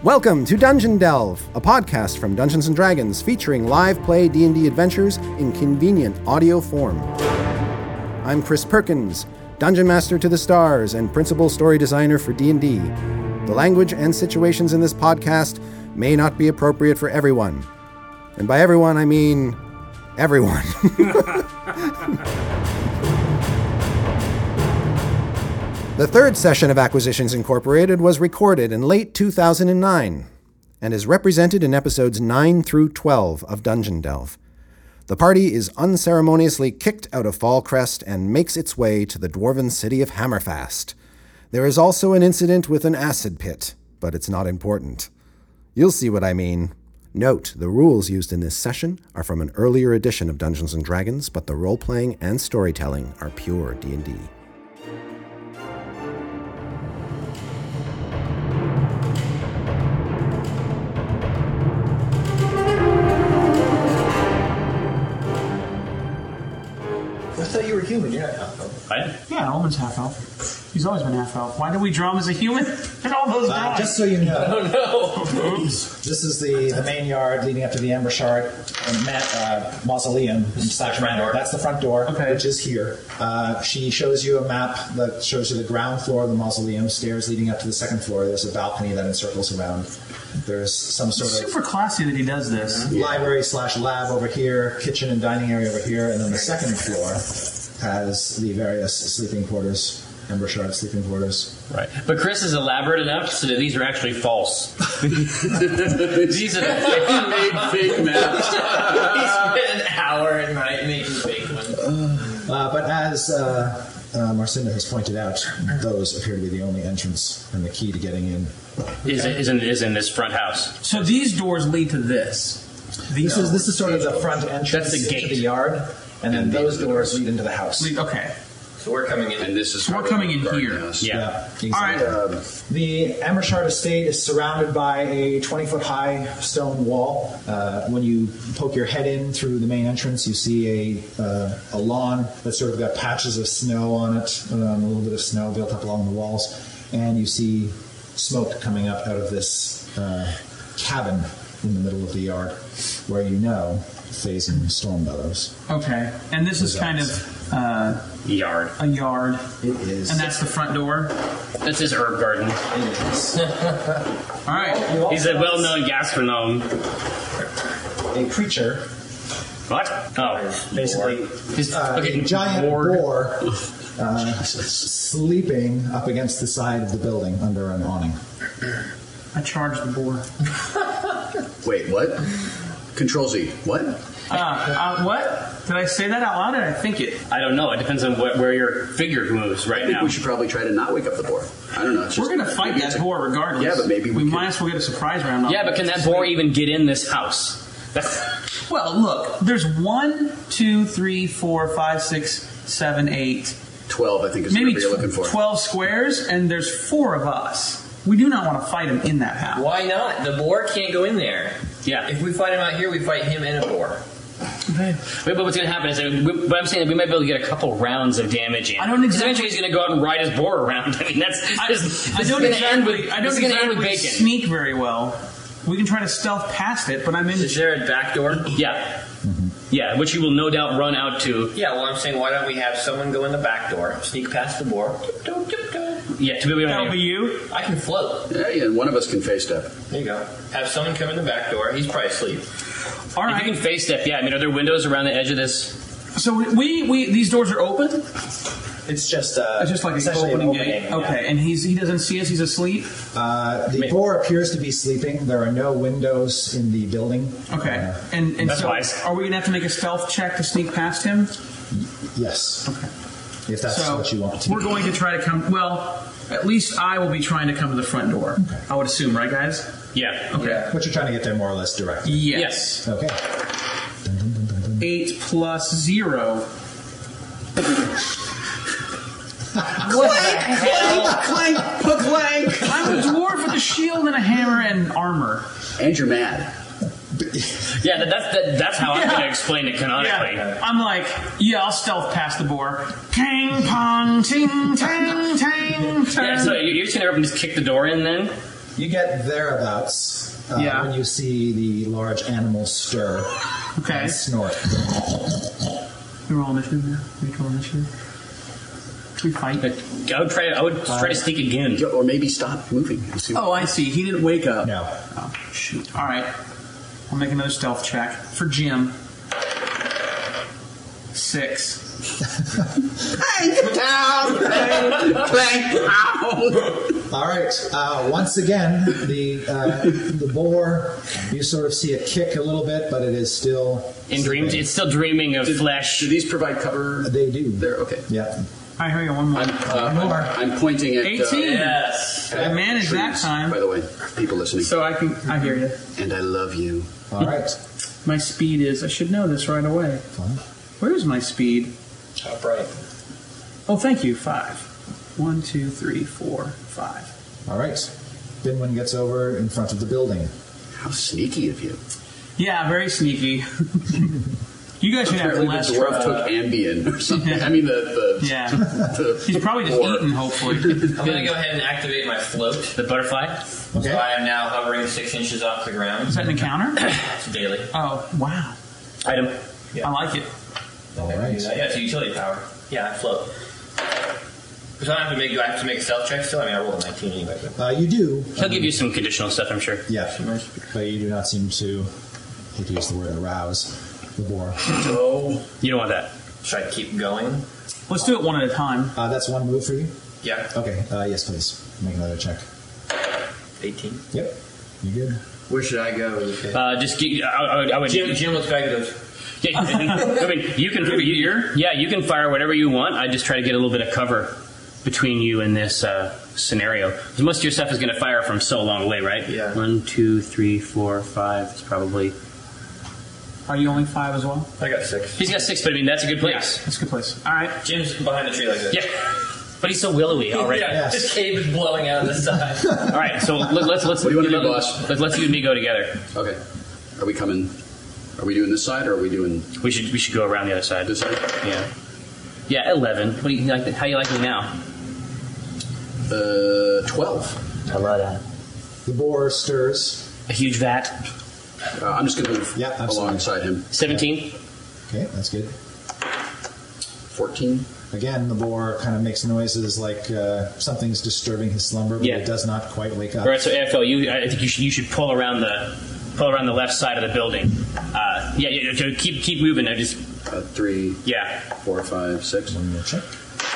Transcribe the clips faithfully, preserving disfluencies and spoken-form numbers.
Welcome to Dungeon Delve, a podcast from Dungeons and Dragons featuring live play D and D adventures in convenient audio form. I'm Chris Perkins, Dungeon Master to the Stars and Principal Story Designer for D and D. The language and situations in this podcast may not be appropriate for everyone. And by everyone, I mean everyone. The third session of Acquisitions Incorporated was recorded in late two thousand nine and is represented in episodes nine through twelve of Dungeon Delve. The party is unceremoniously kicked out of Fallcrest and makes its way to the dwarven city of Hammerfast. There is also an incident with an acid pit, but it's not important. You'll see what I mean. Note, the rules used in this session are from an earlier edition of Dungeons and Dragons, but the role-playing and storytelling are pure D and D. I thought you were human. You're not half-elf. I? Yeah, Ulman's half-elf. He's always been half-elf. Why did we draw him as a human? And all those Uh, guys. just so you know, Oh no! this is the, the main yard leading up to the Ember Shard and Ma- uh, Mausoleum slash Manor. That's the front door, Okay. which is here. Uh, she shows you a map that shows you the ground floor of the Mausoleum, stairs leading up to the second floor. There's a balcony that encircles around. There's some sort of Super classy that he does this. library slash lab over here, kitchen and dining area over here, and then the second floor has the various sleeping quarters, Ember Shard sleeping quarters. Right, but Chris is elaborate enough so that these are actually false. These are the made fake maps. He spent an hour at night making fake ones. Uh, but as uh, uh, Marcinda has pointed out, those appear to be the only entrance and the key to getting in. Is is in is in this front house. So these doors lead to this. This is this is sort of the front entrance That's the gate. to the yard, and then those doors lead into the house. Lead- Okay. So we're coming in. And this is So we're coming in here. Yeah. exactly. All right. Um, The Amershard estate is surrounded by a twenty-foot-high stone wall. Uh, when you poke your head in through the main entrance, you see a uh, a lawn that's sort of got patches of snow on it, um, a little bit of snow built up along the walls, and you see smoke coming up out of this uh, cabin in the middle of the yard, where you know Phasing Stormbellows. Okay. And this is kind of uh, Yard. a yard. It is. And that's the front door. That's his herb garden. It is. All right. He's a well-known gastronome. A creature, What? Oh, basically, His uh, fucking a giant board. boar uh, sleeping up against the side of the building under an awning. I charge the boar. Wait, what? Control Z. What? Uh, uh, what? Did I say that out loud or did I think it? I don't know. It depends on wh- where your figure moves right I think now. we should probably try to not wake up the boar. I don't know. It's just, We're going to fight maybe that it's a- boar regardless. Yeah, but maybe we we could- might as well get a surprise round. Yeah, but can that boar even get in this house? That's, Well, look. There's one, two, three, four, five, six, seven, eight, twelve, I think is maybe what you're looking for. twelve squares, and there's four of us. We do not want to fight him in that house. Why not? The boar can't go in there. yeah. If we fight him out here, we fight him and a boar. Wait, but what's going to happen is, that we, but I'm saying that we might be able to get a couple rounds of damage in. I don't 'Cause exactly- Eventually, he's going to go out and ride his boar around. I mean, that's. I, this, I this don't is gonna end exactly. with, I don't this is gonna end with exactly bacon. sneak very well. We can try to stealth past it, but I'm in. Is there a back door? Yeah. Yeah, which you will no doubt run out to. Yeah, well, I'm saying, why don't we have someone go in the back door, sneak past the boar? Tiptoe, tiptoe. Yeah, to be able That'll to. be you. I can float. Yeah, yeah, and one of us can face step. There you go. Have someone come in the back door. He's probably asleep. All If right. you can face step, yeah. I mean, are there windows around the edge of this? So we we these doors are open. It's just uh, It's just like an essentially opening, an gate. opening, yeah. Okay, and he's he doesn't see us. He's asleep. Uh, the boar appears to be sleeping. There are no windows in the building. Okay, Uh, and and That's so wise. are we gonna have to make a stealth check to sneak past him? yes. Okay. If that's so what you want to we're going to try to come. Well, at least I will be trying to come to the front door. Okay. I would assume, right, guys? Yeah. Okay. But you're trying to get there more or less directly. Yes. Okay. Eight plus zero. Clank, clank. I'm a dwarf with a shield and a hammer and armor. And you're mad. Yeah, that, that's that, that's how I'm Yeah. going to explain it canonically. Yeah, I'm like, yeah, I'll stealth past the boar. Tang, pong, ting, tang, tang, tang. Yeah, so you- you're just going to open and just kick the door in then? You get thereabouts uh, Yeah. when you see the large animal stir Okay. and snort. We roll initiative now. We roll initiative. We fight. I would try. I would try to sneak again. Or maybe stop moving. And see Oh, I see. He didn't wake up. No. Oh, shoot. All right. I'll make another stealth check for Jim. Six. Clank down! Clank, clank down! All right. Uh, once again, the uh, the boar, you sort of see it kick a little bit, but it is still In dreams, it's still dreaming of flesh. Do these provide cover? They do. There, okay. Yeah. All right, here we go. One more. I'm, uh, More. I'm, I'm pointing at. eighteen. Uh, Yes. I managed that trees, time. By the way, people listening. So I can. I hear you. And I love you. All right. My speed is. I should know this right away. Fine. Where's my speed? Top right. Oh, thank you. Five. One, two, three, four, five. All right. Binwin gets over in front of the building. How sneaky of you. Yeah, very sneaky. You guys should have Apparently less the dwarf trouble. took Ambien or something. I mean, the. the Yeah. the He's probably just boar. eating, hopefully. I'm going to go ahead and activate my float. The butterfly. Okay. So I am now hovering six inches off the ground. Is that an encounter? It's daily. Oh, wow. Item. I like it. All I can right. do that. Yeah, it's a utility power. Yeah, I float. Because I don't have to make. Do I have to make a stealth check still? I mean, I rolled a nineteen anyway. But Uh, you do. He'll give you some conditional stuff, I'm sure. Yeah. But you do not seem to, I hate to use the word arouse, the boar. oh, You don't want that. should I keep going? Let's do it one at a time. Uh, that's one move for you? Yeah. Okay. Uh, yes, please. Make another check. eighteen. Yep. You good? Where should I go? Okay. Uh, just get, I, I would. I would Jim, Jim looks back and goes, Yeah, I mean, you can. You, yeah, you can fire whatever you want. I just try to get a little bit of cover between you and this uh, scenario. 'Cause most of your stuff is going to fire from so long away, right? Yeah. One, two, three, four, five. It's probably. Are you only five as well? I got six. He's got six, but I mean that's a good place. That's a good place. All right. Jim's behind the tree like this. Yeah, but he's so willowy already. Yeah, Yes. this cave is blowing out of the side. All right, so let, let's let's. What do you wanna do, let, boss? Let's, let's you and me go together. Okay. Are we coming? Are we doing this side or are we doing We should we should go around the other side. this side? Yeah. Yeah, eleven. What do you like? How you like me now? Uh, twelve. I love that. The boar stirs. A huge vat. Uh, I'm just going to move Yeah, absolutely. alongside him. Seventeen. Okay, that's good. fourteen. Again, the boar kind of makes noises like uh, something's disturbing his slumber, but Yeah. it does not quite wake up. All right, so A F L, you, I think you should, you should pull around the pull around the left side of the building. Uh, yeah, yeah, so keep keep moving. I just Uh, three, yeah. four, five, six. One more check.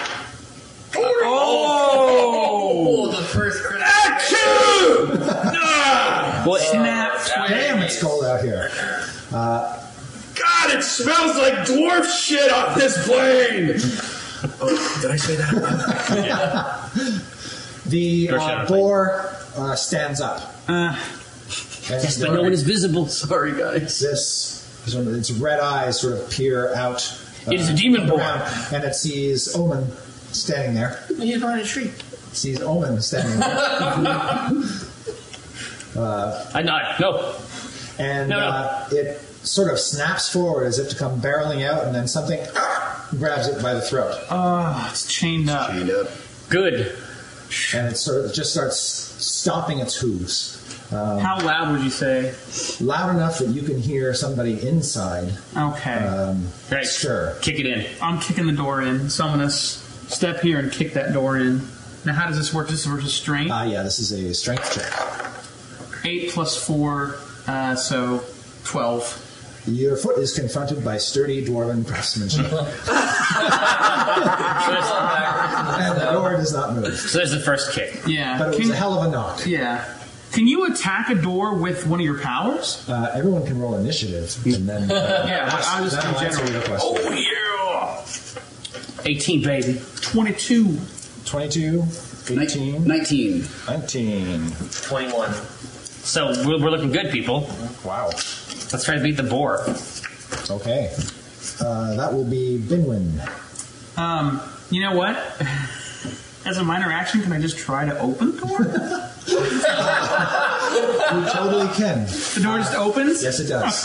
Oh, the first critical. Well, Snap. Damn, it's cold out here. God, it smells like dwarf shit off this plane! Oh, did I say that? The Or uh, shadow boar uh, stands up. Uh, And yes, but no one is visible. Sorry, guys. This, sort of, its red eyes sort of peer out. uh, It is a demon boar. around, and it sees Omen standing there. He's behind a tree. It sees Omen standing there. I nod. No. And No, no. Uh, it sort of snaps forward as if to come barreling out, and then something grabs it by the throat. oh, it's chained up. Chained up. Good. And it sort of just starts stomping its hooves. How loud would you say? Loud enough that you can hear somebody inside Okay. um, Right. stir. Kick it in. I'm kicking the door in, so I'm going to s- step here and kick that door in. Now, how does this work? This versus strength? Ah, yeah, this is a strength check. eight plus four, uh, so twelve. Your foot is confronted by sturdy dwarven craftsmanship, and the door does not move. So there's the first kick. Yeah. But it was Can- a hell of a knock. Yeah. Can you attack a door with one of your powers? Uh, everyone can roll initiative, and then uh, Yeah, but I'll just then in I'll answer general. your question. Oh yeah. eighteen, baby. twenty-two. twenty-two, eighteen, nineteen. nineteen. twenty-one. So we're, we're looking good, people. Wow. Let's try to beat the boar. Okay. Uh, that will be Binwin. Um, you know what? As a minor action, can I just try to open the door? You totally can. The door just opens? Yes, it does.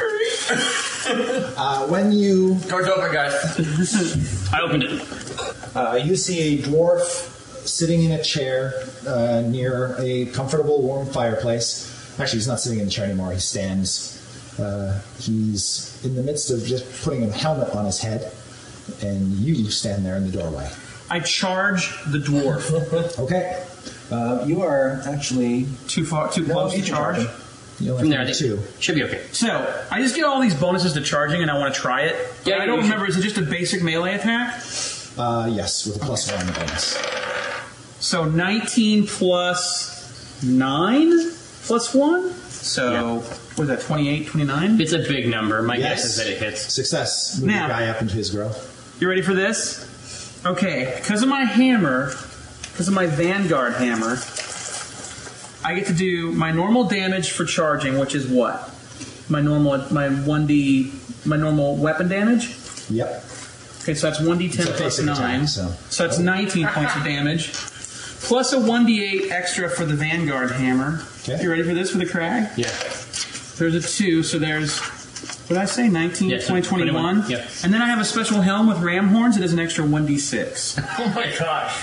Uh, when you Door's open, guys. I opened it. Uh, you see a dwarf sitting in a chair uh, near a comfortable, warm fireplace. Actually, he's not sitting in the chair anymore. He stands. Uh, he's in the midst of just putting a helmet on his head, and you stand there in the doorway. I charge the dwarf. Okay. Uh, you are actually Too far, too No, close you to can charge. charge. You only From there, I have think two. should be okay. So I just get all these bonuses to charging, and I want to try it. Yeah, I you don't should- remember. Is it just a basic melee attack? Uh, yes, with a plus one bonus. So nineteen plus nine plus one. So Yeah. what is that? twenty-eight, twenty-nine. It's a big number. My Yes. guess is that it hits. Success. Move Now- the guy up into his grow. You ready for this? Okay, because of my hammer, because of my Vanguard hammer, I get to do my normal damage for charging, which is what? My normal, my one d, my normal weapon damage. Yep. Okay, so that's one d ten It's a plus basic nine. attack, so- So that's nineteen points of damage, plus a one d eight extra for the Vanguard hammer. Okay. You ready for this for the crag? Yeah. There's a two, so there's, what did I say, nineteen, Yes, twenty, twenty-one? twenty-one, yeah. And then I have a special helm with ram horns. It is an extra one d six. Oh my gosh.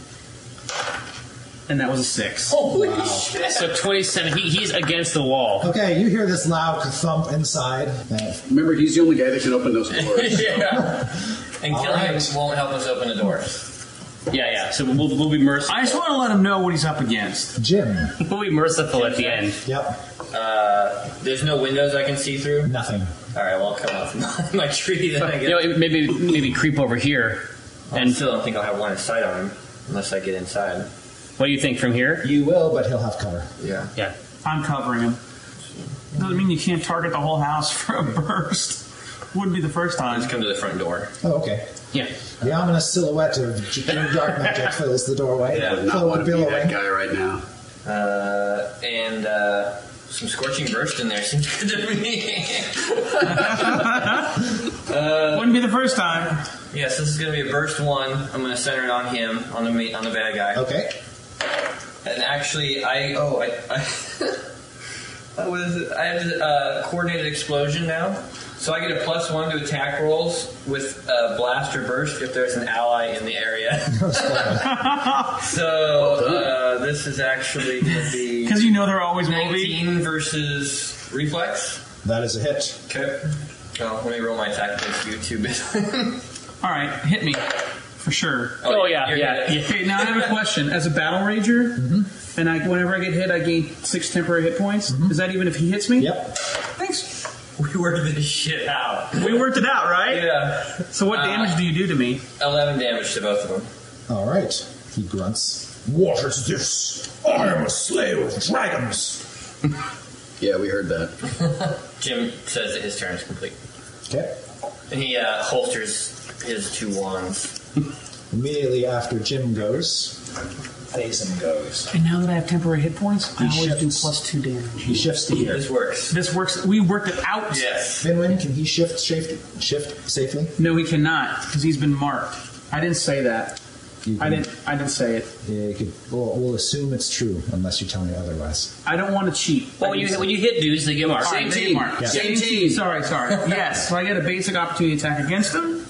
And that was a six. Holy shit. So twenty-seven. He, he's against the wall. Okay, you hear this loud thump inside. Uh, Remember, he's the only guy that can open those doors. Yeah. And All killing right. him won't help us open the doors. Yeah, yeah. So we'll, we'll be merciful. I just want to let him know what he's up against. Jim. We'll be merciful at the end. Yep. Uh, there's no windows I can see through. Nothing. All right, well, I'll come off my, my tree then. I guess. You know, maybe maybe creep over here. I And still don't think I'll have line of sight on him unless I get inside. what do you think from here? You will, but he'll have cover. Yeah. Yeah. I'm covering him. Doesn't mean you can't target the whole house for a burst. Wouldn't be the first time. Let's come to the front door. Oh, okay. Yeah. The ominous silhouette of J- dark magic fills the doorway. Yeah, I would not Full want of to be that billowing. guy right now. Uh, and uh, some scorching burst in there seems good to me. Wouldn't be the first time. Yes, this is going to be a burst one. I'm going to center it on him, on the ma- on the bad guy. Okay. And actually, I oh I, I uh, what is it? I have a uh, coordinated explosion now, so I get a plus one to attack rolls with uh, blast or burst if there's an ally in the area. So uh, this is actually going to be Because you know there always will be. nineteen versus reflex. That is a hit. Okay. Oh, let me roll my attack against you too, Bitwin. All right, hit me. For sure. Oh, yeah, you're yeah, good. yeah. Okay, now I have a question. As a battle rager, and I, whenever I get hit, I gain six temporary hit points. Is that even if he hits me? Yep. Thanks. We worked this shit out. We worked it out, right? Yeah. So what Uh, damage do you do to me? eleven damage to both of them. All right. He grunts. What is this? I am a slayer of dragons. Yeah, we heard that. Jim says that his turn is complete. Okay. And he uh, holsters his two wands. Immediately after Jim goes, Phasm goes. And now that I have temporary hit points, I He always do shifts. plus two damage. He shifts to here. This works. This works. We worked it out. Yes. Finwin, can he shift, shift, shift safely? No, he cannot because he's been marked. I didn't say that. You I can- didn't. I didn't say it. Yeah, you could, we'll, we'll assume it's true unless you tell me otherwise. I don't want to cheat. Well, when you when you hit dudes, they get marked. All right, they get marked. Yeah. Same team. Sorry, sorry. Yes. So I get a basic opportunity attack against him.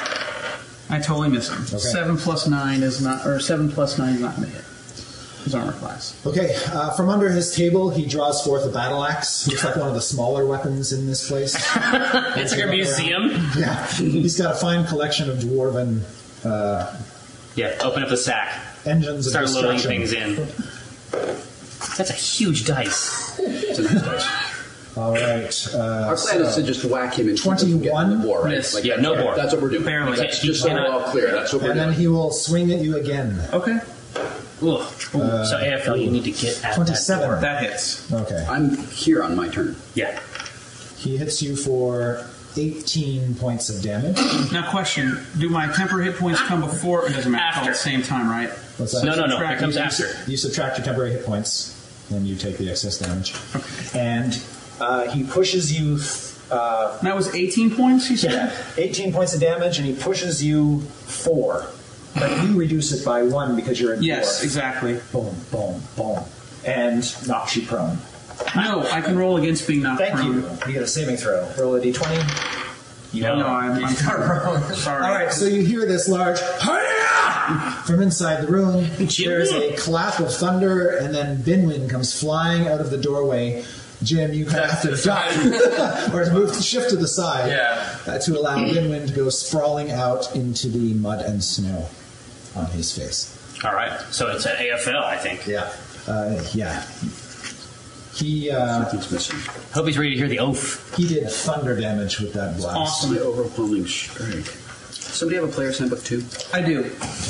I totally miss him. Okay. Seven plus nine is not, or seven plus nine is not going to hit his armor class. Okay, uh, from under his table, he draws forth a battle axe. Looks like one of the smaller weapons in this place. It's like a museum. Yeah, he's got a fine collection of dwarven uh, Yeah. Open up the sack. engines of Start loading destruction. things in. That's a huge dice. It's a nice dice. All right. Uh, Our plan is to just whack him and keep him from getting twenty-one? the boar, right? Miss. Yeah, no okay, boar. That's what we're doing. Barely. That's He just so we're cannot- all clear. That's what we're and then doing. he will swing at you again. Okay. Ugh. Ooh, so A F L, you need to get at twenty-seven. that door. That hits. Okay. I'm here on my turn. Yeah. He hits you for eighteen points of damage. Now, question: do my temporary hit points come before? It doesn't matter. After. At the same time, right? What's that? No, no, no. It Subtract- comes You after. su- You subtract your temporary hit points, and you take the excess damage. And uh, he pushes you uh, That was eighteen points. You said. eighteen points of damage, and he pushes you four. But you reduce it by one because you're a Yes, dwarf. exactly. Boom, boom, boom. And knocks you prone. No, I can roll against being knocked Thank prone. you. You get a saving throw. Roll a d twenty. You No, I'm, I'm sorry. All right, so you hear this large, "Hi-ya!" From inside the room, there's a clap of thunder, and then Binwin comes flying out of the doorway. Jim, you kind of have to duck or move, shift to the side Yeah. uh, to allow Binwin to go sprawling out into the mud and snow on his face. All right. So it's an A F L, I think. Yeah. Uh, yeah. He uh, Something's missing. Hope he's ready to hear the oath. he did thunder damage with that blast. Awesome. My overwhelming strike. Somebody have a player's handbook too? I do.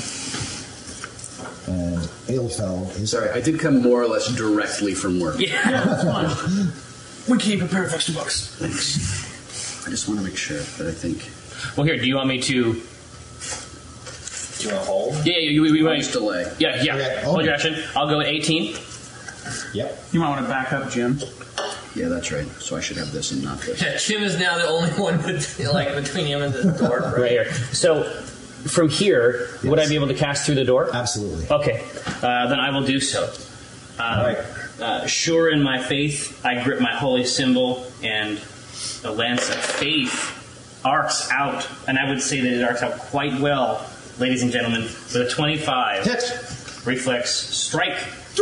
And Aelfell is Sorry, I did come more or less directly from work. Yeah. That's fine. We can't prepare with extra books. Thanks. I just want to make sure that I think. Well, here. Do you want me to? Do you want to hold? Yeah. You, you, you, you, Just delay. yeah. Yeah. Okay. Hold your action. I'll go at eighteen. Yep. You might want to back up, Jim. Yeah, that's right. So I should have this and not this. Yeah, Jim is now the only one with, like between him and the door. Right, Right here. So from here, would I be able to cast through the door? Absolutely. Okay. Uh, then I will do so. Um, All right. Uh, sure in my faith, I grip my holy symbol, and the lance of faith arcs out, and I would say that it arcs out quite well, ladies and gentlemen, with a twenty-five. Hit. Reflex strike.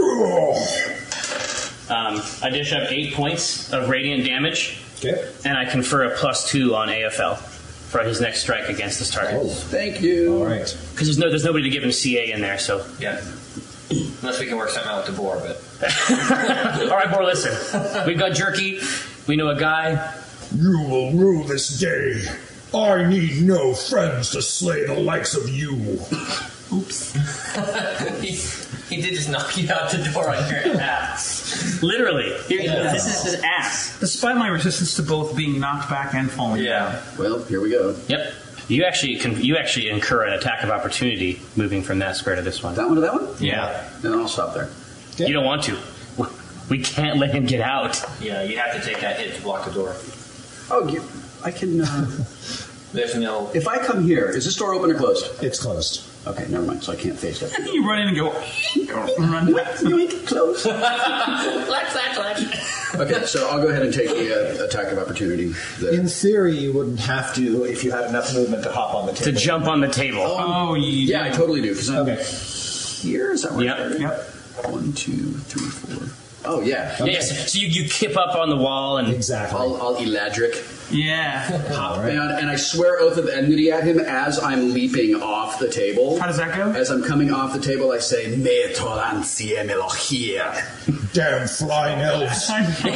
Um, I dish up eight points of radiant damage, Okay. and I confer a plus two on A F L for his next strike against this target. Oh. Thank you. All right. Because there's no, there's nobody to give him C A in there, so. Yeah. Unless we can work something out with the boar, but All right, Boar, listen. We've got Jerky. We know a guy. You will rue this day. I need no friends to slay the likes of you. Oops. he, he did just knock you out the door on your ass. Literally. Here, Yeah. This is his ass. Despite my resistance to both being knocked back and falling down. Yeah. Well, here we go. Yep. You actually can, you actually incur an attack of opportunity moving from that square to this one. That one to that one? Yeah. Then I'll stop there. Okay. You don't want to. We can't let him get out. Yeah, you have to take that hit to block the door. Oh, you, I can. Uh, There's no. if I come here, is this door open or closed? It's closed. Okay, never mind. So I can't face that. You run in and go, and run back. Yoink, close. Flash, flash, flash. Okay, so I'll go ahead and take the uh, attack of opportunity there. In theory, you wouldn't have to if you had enough movement to hop on the To table. jump on the table. Oh, you Yeah, I totally do. Because I'm Okay. here. Is that right? Yep. there? Yep. One, two, three, four. Oh, yeah. Yeah, so, so you, you kip up on the wall and Exactly. I'll, I'll Eladric. Yeah. All right. And, and I swear oath of enmity at him as I'm leaping off the table. How does that go? As I'm coming off the table, I say, Me tolancie melochia. Damn flying elves.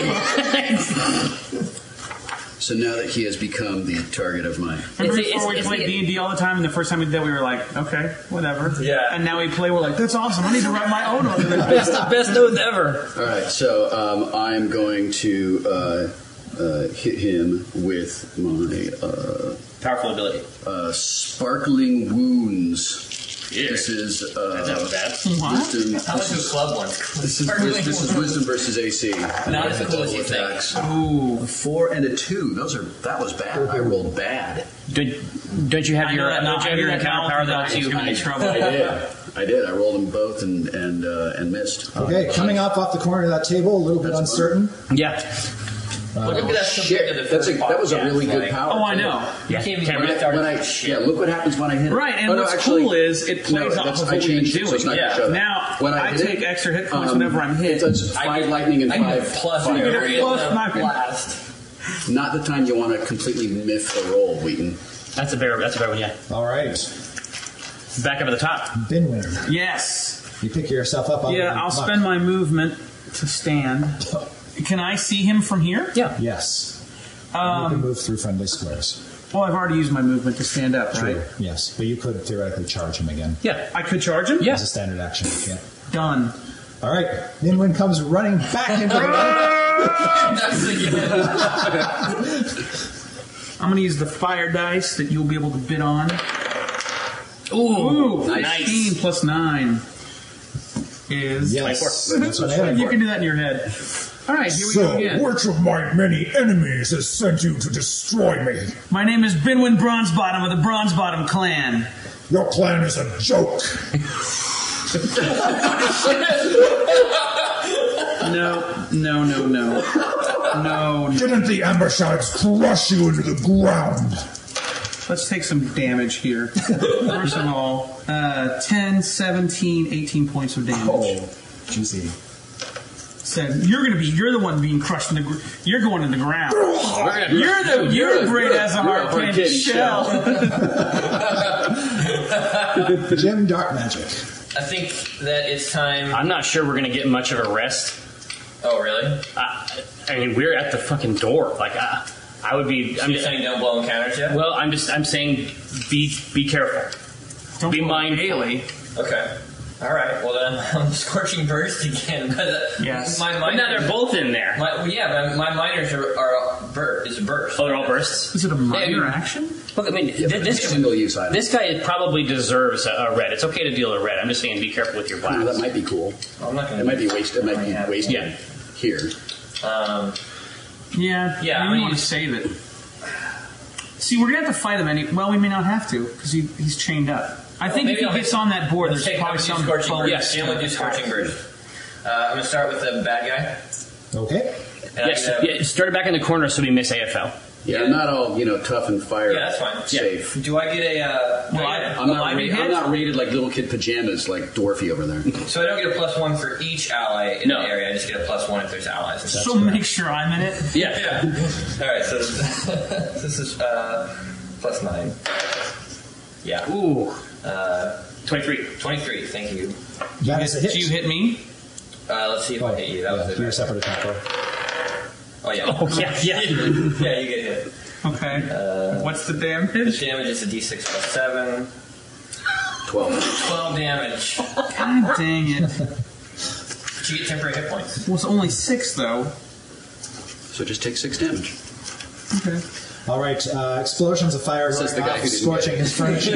So now that he has become the target of my... Remember It's- before it's- we it's- played D and D all the time, and the first time we did, we were like, okay, whatever. Yeah. And now we play, we're like, that's awesome. I need to write my own oath. It's the best oath ever. All right, so um, I'm going to uh, uh, hit him with my uh, Powerful ability. uh, sparkling wounds. Yeah. This is uh, That's not bad. What? wisdom. I went to a club once. This is, this, this is wisdom versus A C. Not as cool as you think. Attacks. Ooh. A four and a two. Those are that was bad. I rolled bad. Don't, don't you have I your, know that don't now- you I have knew your that encounter now power that level I was two? gonna be in trouble. I did. I did. I rolled them both and and uh, and missed. Okay, coming up off the corner of that table, a little bit That's uncertain. Yeah. Look at that Shit, compared to the that's a, first that was a podcast, really good like- power. Oh, I too. know. Yeah. You can't even Can't When really- I, when I, yeah, look what happens when I hit it. Right, and Oh, no, what's actually- cool is it plays no, off that's- of I what we've been changed it, so it's doing. not Yeah. gonna show that. Now, when I, I hit take it, extra hit points um, whenever I'm hit. It's I five get- lightning and I get five. a plus fire. on get a every plus uh, knocking. blast. Not the time you want to completely miff the roll, Wheaton. That's a better, that's a better one, yeah. All right, Back up at the top. Binwin. Yes. You pick yourself up. Out Yeah, of the I'll muck. spend my movement to stand. Can I see him from here? Yeah. Yes. you can Um, move through friendly squares. well, I've already used my movement to stand up, right? True. Yes, but you could theoretically charge him again Yeah. I could charge him? Yeah. as a standard action. Yeah. Done. All right. Binwin comes running back into the That's the I'm going to use the fire dice that you'll be able to bid on. Ooh, Ooh, nice. fifteen plus nine is... Yes. That's what I had You for. can do that in your head. All right, here we go So, again. which of my many enemies has sent you to destroy me? My name is Binwin Bronzebottom of the Bronzebottom clan. Your clan is a joke. No, no, no, no. No, no. Didn't the Ambershides crush you into the ground? let's take some damage here. First of all, uh, ten, seventeen, eighteen points of damage. Oh, juicy. Said you're gonna be you're the one being crushed in the gr- you're going in the ground. We're You're gonna, the you're, you're- great as a you're a hard hard candy candy shell. Jim, dark magic. I think that it's time. I'm not sure we're gonna get much of a rest. Oh, really? I, I mean, we're at the fucking door. Like, I, I would be. So I'm you're just saying don't blow encounters yet? Well, I'm just. I'm saying, be be careful. Don't Be blow mindful. Haley. Okay. All right. Well, then I'm scorching burst again. But uh, Yes. My But minor, now they're both in there. My, well, yeah, my, my minors are, are bur- is a burst. Oh, they're all bursts. Is it a minor Yeah. action? Look, I mean, Yeah, th- this single use item. this guy probably deserves a, a red. It's okay to deal a red. I'm just saying, be careful with your Ooh, that blast. might be cool. I'm not going It might be wasted. It might be wasted Yeah. here. Um, Yeah. Yeah, You I mean- want to save it. See, we're gonna have to fight him any. Well, we may not have to because he, he's chained up. I think maybe if he I'll gets hit- on that board, let's there's take probably I'm gonna some do scorching bonus burst. Jim would do to scorching attack. burst. Uh, I'm going to start with the bad guy. Okay. And Yes, I'm gonna- yeah, start it back in the corner so we miss A F L. Yeah, I'm not all you know tough and fire. Yeah, that's fine. Safe. Do I get a? Uh, do Well, I get a- I'm a not. live Ra- hit? I'm not rated like little kid pajamas like Dwarfy over there. So I don't get a plus one for each ally in No. the area. I just get a plus one if there's allies. And So make sure I'm in it. Yeah. Yeah. All right. So this is uh, plus nine. Yeah. Ooh. Uh, twenty-three. Twenty-three. Thank you. That is a hit. Do you hit me? Uh, let's see if Oh, I hit you. That yeah, was do your it. separate attack roll. Oh yeah. Oh, yeah, yeah. Yeah, you get hit. Okay. What's the The damage? damage is a d six plus seven. Twelve. Twelve damage. God dang it. But you get temporary hit points. Well, it's only six though. So just take six damage. Okay. All right. Uh, explosions of fire Says going the guy off, who didn't scorching get it. his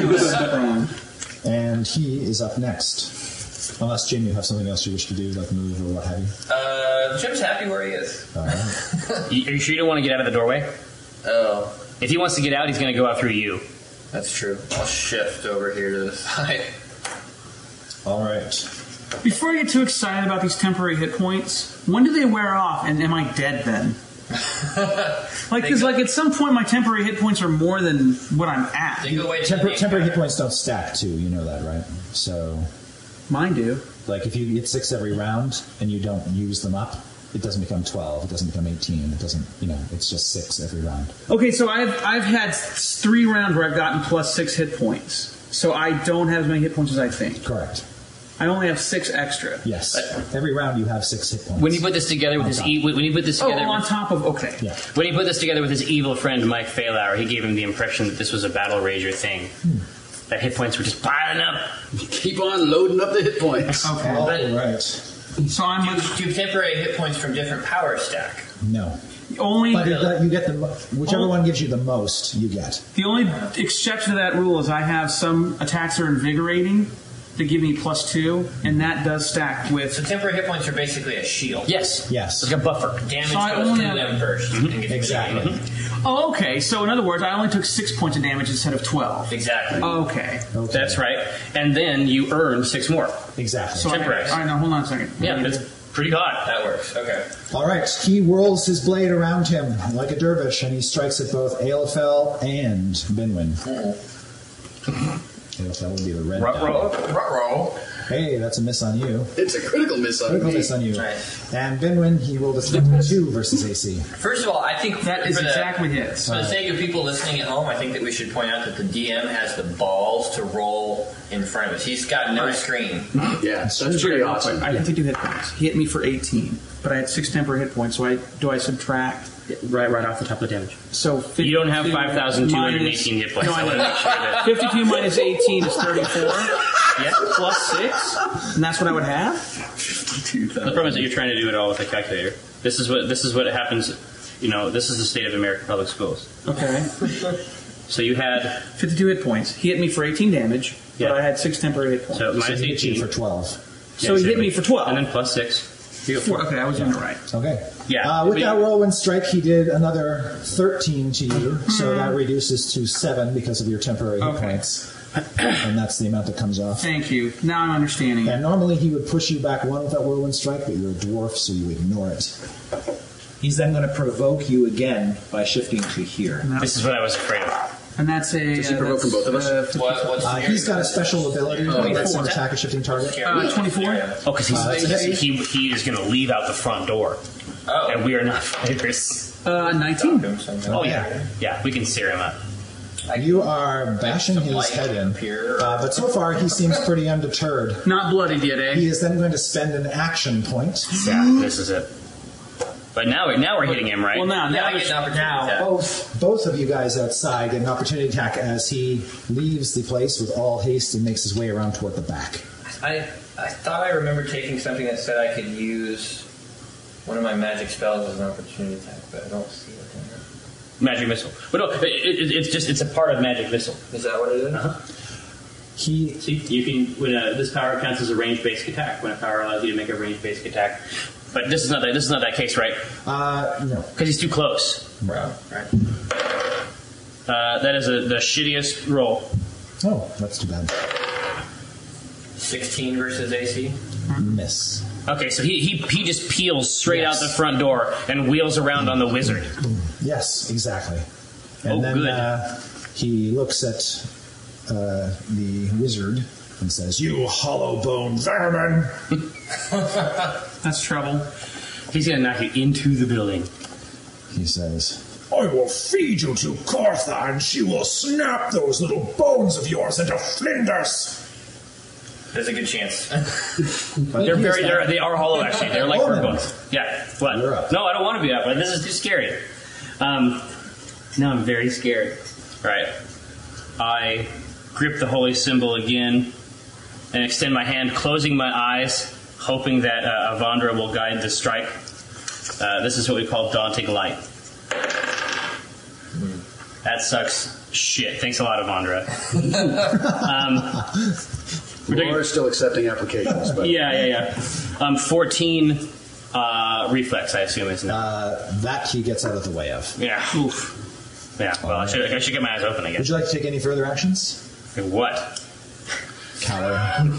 furniture, and he is up next. Unless Jim, you have something else you wish to do, like move or what have you. Uh, Jim's happy where he is. All right. You- Are you sure you don't want to get out of the doorway? Oh, If he wants to get out, he's going to go out through you. that's true. I'll shift over here to the side. All right. Before I get too excited about these temporary hit points, when do they wear off, and am I dead then? Like, because like at some point my temporary hit points are more than what I'm at. They go away to Tempor- the temporary hit encounter. points don't stack too. You know that, right? So, Mine do. like, if you get six every round and you don't use them up, it doesn't become twelve. It doesn't become eighteen. It doesn't. You know, it's just six every round. Okay, so I've I've had s- three rounds where I've gotten plus six hit points. So I don't have as many hit points as I think. Correct. I only have six extra. Yes. Every round you have six hit points. When you put this together with his e- when you put this Oh, together on with, top of okay. Yeah. when he put this together with his evil friend Mike Failhour, he gave him the impression that this was a battle rager thing. That hit points were just piling up. Keep on loading up the hit points. Okay. All But- right. So I'm Do you, do you temporary hit points from different power stack? No. only But it, that you get the mo- whichever Oh. one gives you the most, you get. the only exception to that rule is I have some attacks that are invigorating that give me plus two, and that does stack So with. temporary hit points are basically a shield. Yes. Yes. It's like a buffer. Damage So I goes only to have- them first. and gets Exactly. Oh, okay. So in other words, I only took six points of damage instead of twelve. Exactly. Okay. Okay. That's right. And then you earn six more. Exactly. So I, Temporary. all right, now hold on a second. Yeah, that's pretty hot. That works. Okay. All right. He whirls his blade around him like a dervish, and he strikes at both Aelfel and Binwin. Aelfel would be the red. die. Ruh-roh. Hey, that's a miss on you. It's a critical miss on Critical me. miss on you. Nice. And Binwin, he rolled a twenty-two versus A C. First of all, I think That is for the- exactly hits. For the sake of people listening at home, I think that we should point out that the D M has the balls to roll in front of us. He's got no screen. Yeah, that's pretty awesome. I had fifty hit points. He hit me for eighteen, but I had six temporary hit points. So I do I subtract? Right, right off the top of the damage. So fifty, You don't have five thousand two hundred eighteen hit points. No, I I want to know. make sure that. fifty-two minus eighteen is thirty-four. Yeah. Plus six, and that's what I would have. The problem is that you're trying to do it all with a calculator. This is what this is what happens. You know, this is the state of American public schools. Okay, So you had fifty-two hit points. He hit me for eighteen damage, Yeah. but I had six temporary hit points. so So minus he hit you eighteen. for twelve. So he hit me for twelve. and then plus six. You got Four. four. Okay, I was doing it right. Okay. Yeah. Uh, with But that you- whirlwind strike, he did another thirteen to you, so that reduces to seven because of your temporary hit Okay. points. And that's the amount that comes off. Thank you. Now I'm understanding. And normally he would push you back one with that whirlwind strike, but you're a dwarf, so you ignore it. He's then going to provoke you again by shifting to here. This is what I was afraid of. And that's a. Does he uh, provoke from that's, both of us? uh, What, what's Uh, the he's got a special ability that lets him attack a shifting target. Uh, twenty-four? Oh, because Uh, that's a hit. he, he is going to leave out the front door. Oh. And we are not fighters. Uh, nineteen. Oh, yeah. Yeah, we can sear him up. You are bashing his light head in, appear. uh, but so far he seems pretty undeterred. Not bloodied yet, eh? He is then going to spend an action point. Yeah, this is it. But now, we- now we're hitting him, right? Well, now, Now now I get there's- an opportunity Now, attack. both both of you guys outside get an opportunity attack as he leaves the place with all haste and makes his way around toward the back. I I thought I remembered taking something that said I could use one of my magic spells as an opportunity attack, but I don't see it in here. Magic missile. But no, it, it, it's just it's a part of magic missile. Is that what it is? Uh-huh. He See, you can when a, this power counts as a range basic attack. When a power allows you to make a range basic attack. But this is not that. This is not that case, right? uh, no. Because he's too close. Right. Right. Uh, that is a, the shittiest roll. Oh, that's too bad. sixteen versus A C. Miss. Okay, so he he, he just peels straight Yes. out the front door and wheels around on the wizard. Yes, exactly. And Oh, then good. Uh, he looks at uh, the wizard and says, "You hollow-boned vermin!" That's trouble. He's gonna knock you into the building. He says, I will feed you to Cartha, and she will snap those little bones of yours into flinders. There's a good chance. but They're he is very not- they're, they are hollow actually. They're like Omen. bird bones. Yeah. What? You're up. No, I don't want to be up. But this is too scary. Um, now I'm very scared. Right. I grip the holy symbol again and extend my hand, closing my eyes, hoping that uh, Avandra will guide the strike. Uh, this is what we call daunting light. That sucks shit. Thanks a lot, Avandra. um, we're taking- Laura's still accepting applications, but yeah, yeah, yeah. Um, fourteen uh, reflex, I assume, isn't it? Uh, that he gets out of the way of. yeah. Oof. Yeah. Well, I should, I should get my eyes open again. Would you like to take any further actions? What? Cower.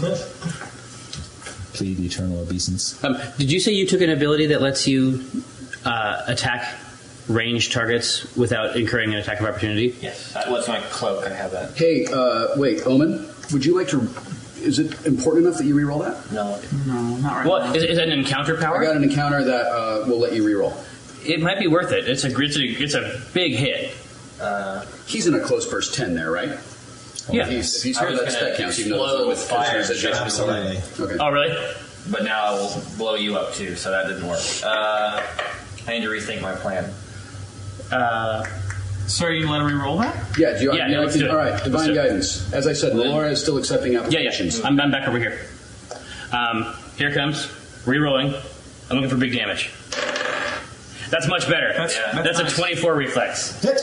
Plead eternal obeisance. Um, did you say you took an ability that lets you uh, attack ranged targets without incurring an attack of opportunity? Yes. That was my cloak. I have that. hey, uh, wait, Omen, would you like to? Is it important enough that you reroll that? No. No, not right Well, now. is, is that an encounter power? I got an encounter that uh, will let you reroll. It might be worth it. It's a it's a, it's a big hit. Uh, He's in a close burst ten there, right? Yeah. If he's, if he's I here, was that's gonna that counts. Even though explode it's with fire it's adjusted. Absolutely. Okay. Oh, really? but now I will blow you up too, so that didn't work. Uh, I need to rethink my plan. Uh, So are you going to let him re-roll that? Yeah, do you, Yeah, you yeah, like let's to- do it. all right, Let's divine do it. guidance. As I said, Laura is still accepting yeah, applications. yeah. I'm, I'm back over here. Um, here it comes. Re-rolling. I'm looking for big damage. That's much better. That's- Yeah. That's, that's a nice. twenty-four reflex. Hit.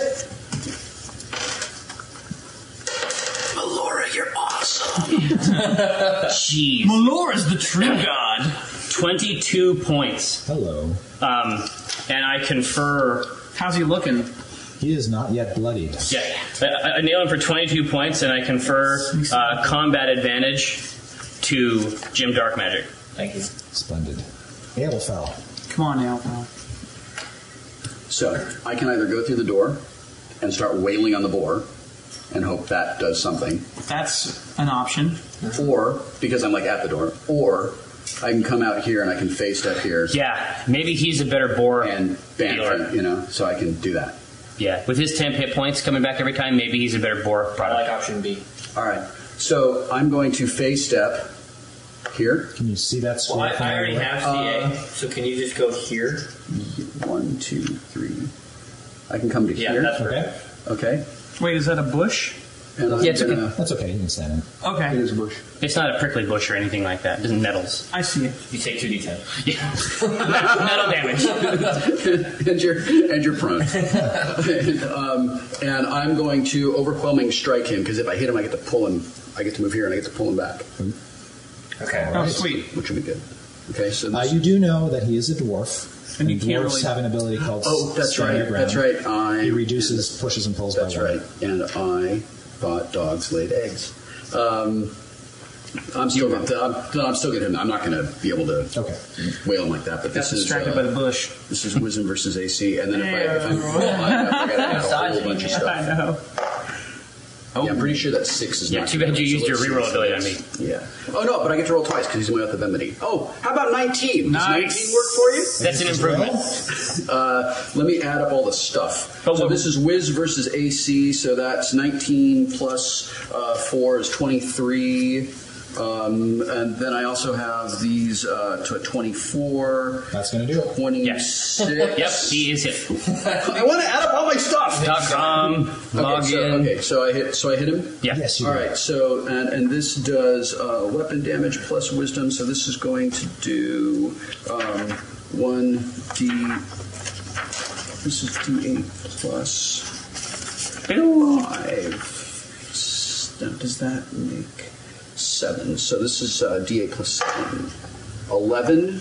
Laura, you're awesome. Jeez. Malor is the true god. twenty-two points. Hello. Um, and I confer. How's he looking? He is not yet bloodied. Yeah, I, I nail him for twenty-two points, and I confer uh, combat advantage to Jim Dark Magic. Thank you. Splendid. Aelfell. Come on now, pal. So I can either go through the door and start wailing on the boar and hope that does something, That's an option. or because I'm like at the door, or I can come out here and I can face step here Yeah, maybe he's a better boar and ban dealer. him, you know, so I can do that. Yeah, with his ten hit points coming back every time, maybe he's a better boar I product. like option B. All right, so I'm going to face step here. Can you see that Well, square? I, from I already over? have C A, Uh, so can you just go here? One, two, three. I can come to Yeah, here. that's Okay. perfect. Okay. Wait, is that a bush? And I'm Yeah, it's okay. gonna, That's okay. You can stand in. It Okay, is a bush. It's not a prickly bush or anything like that. It doesn't nettles. I see it. You take two D ten. Yeah, nettle damage. and you're and you're prone. and, um, and I'm going to overwhelming strike him because if I hit him, I get to pull him. I get to move here and I get to pull him back, Okay. Oh, sweet. which would be good. Okay, so Uh, this, you do know that he is a dwarf, And you and can't dwarfs really- have an ability called oh, that's Stand right. Your Ground. That's right. I He reduces, pushes, and pulls That's by one. right. And I thought dogs laid eggs. Um, I'm still going. I'm, I'm still going to. I'm not going to be able to Okay. wail him like that. But Got this is distracted uh, by the bush. this is wisdom versus A C, and then if I if I'm I got to add a whole bunch of I stuff. know. Yeah, I'm pretty sure that six is Yeah, not. too bad you so used your let's see. reroll ability on me. Yeah. Oh no, but I get to roll twice because he's away with the enmity. Oh, how about nineteen? Nice. Does nineteen work for you? That's an improvement. Uh, let me add up all the stuff. But so what- this is Wiz versus A C, so that's nineteen plus uh, four is twenty-three. Um, and then I also have these uh, to a twenty-four. That's going to do it. twenty-six. Yep, he is hit. I want to add up all my stuff. Dot com, log Okay, so, in. okay, so I hit. So I hit him. Yeah. Yes, you All do. right. So and and this does uh, weapon damage plus wisdom. So this is going to do um, one d. This is d eight plus five. Now, does that make seven? So this is uh, d eight plus seven. Eleven.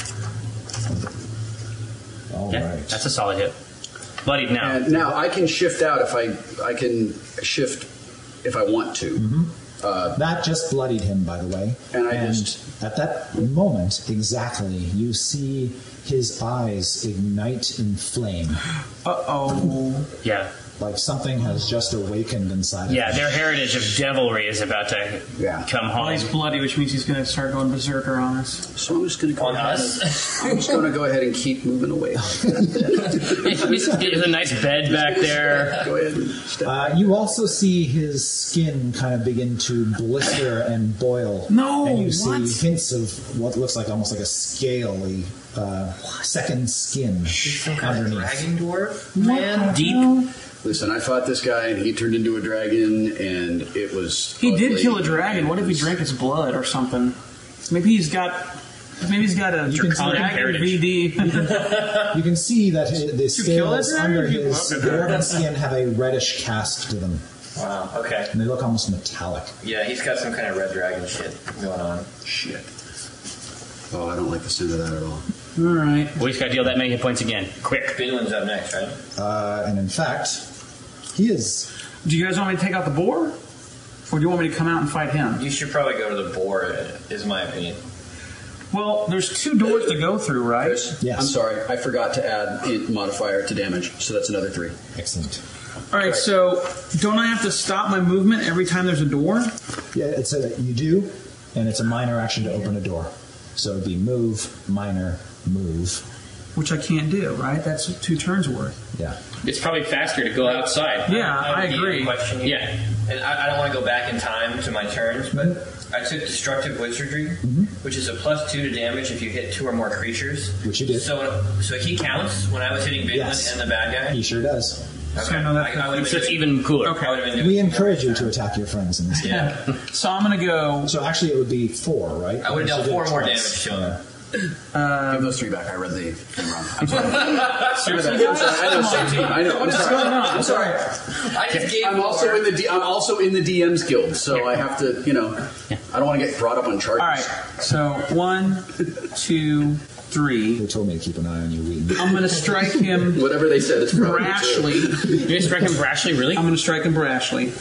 All Yeah, right. that's a solid hit. Bloodied now. And now I can shift out if I I can shift if I want to. Uh, That just bloodied him, by the way. And I just- at that moment, exactly, you see his eyes ignite in flame, Uh-oh. Yeah. like something has just awakened inside Yeah, of him. their heritage of devilry is about to Yeah. come Well, home. he's bloody, which means he's going to start going berserker on us. So I'm just going to go On ahead. us? I'm just going to go ahead and keep moving away. There's a nice bed back there. Go ahead and step. Uh, you also see his skin kind of begin to blister and boil. No, and you see what? hints of what looks like almost like a scaly uh, second skin underneath. Dragon dwarf? Man. Deep. Listen, I fought this guy and he turned into a dragon, and it was. He did ugly. kill a dragon. What if he drank his blood or something? Maybe he's got. Maybe he's got a You can see dragon heritage. V D. You can see that his, the you kill scales it, under Aaron? You his love it, Aaron. dwarven skin have a reddish cast to them, Wow, okay. and they look almost metallic. Yeah, he's got some kind of red dragon shit going on. Shit. Oh, I don't like the sound of that at all. All right. We just got to deal that many hit points again. Quick. Finland's up next, right? Uh, and in fact, he is. Do you guys want me to take out the boar? Or do you want me to come out and fight him? You should probably go to the boar, is my opinion. Well, there's two doors to go through, right? Chris? Yes. I'm sorry, I forgot to add a modifier to damage, so that's another three. Excellent. All right, so don't I have to stop my movement every time there's a door? Yeah, it's a you do, and it's a minor action to open a door. So it'd be move, minor, move. Which I can't do, right? That's two turns worth. Yeah. It's probably faster to go outside. Yeah, have I a agree. Question here. Yeah. And I, I don't want to go back in time to my turns, but I took Destructive Wizardry, which is a plus two to damage if you hit two or more creatures. Which you did. So, so he counts when I was hitting Vinland Yes. and the bad guy. He sure does. Okay. no, that- I, I would've So been it's doing- even cooler. Okay. I would have been doing. We encourage you to attack your friends in this game. Yeah. So I'm going to go. So actually, it would be four, right? I would have So dealt did four it more twice. damage to him. Give those three back. I read the thing wrong. I'm sorry. Seriously, I'm sorry. I know. sixteen. I know. I'm What's sorry. going on? I'm sorry. I just gave I'm also four. in the D, I'm also in the D Ms guild, so I have to, you know, I don't want to get brought up on charges. All right, so one, two, three. They told me to keep an eye on you, Wheaton. I'm going to strike him Whatever they said, it's probably brashly. You're going to strike him brashly, really? I'm going to strike him brashly.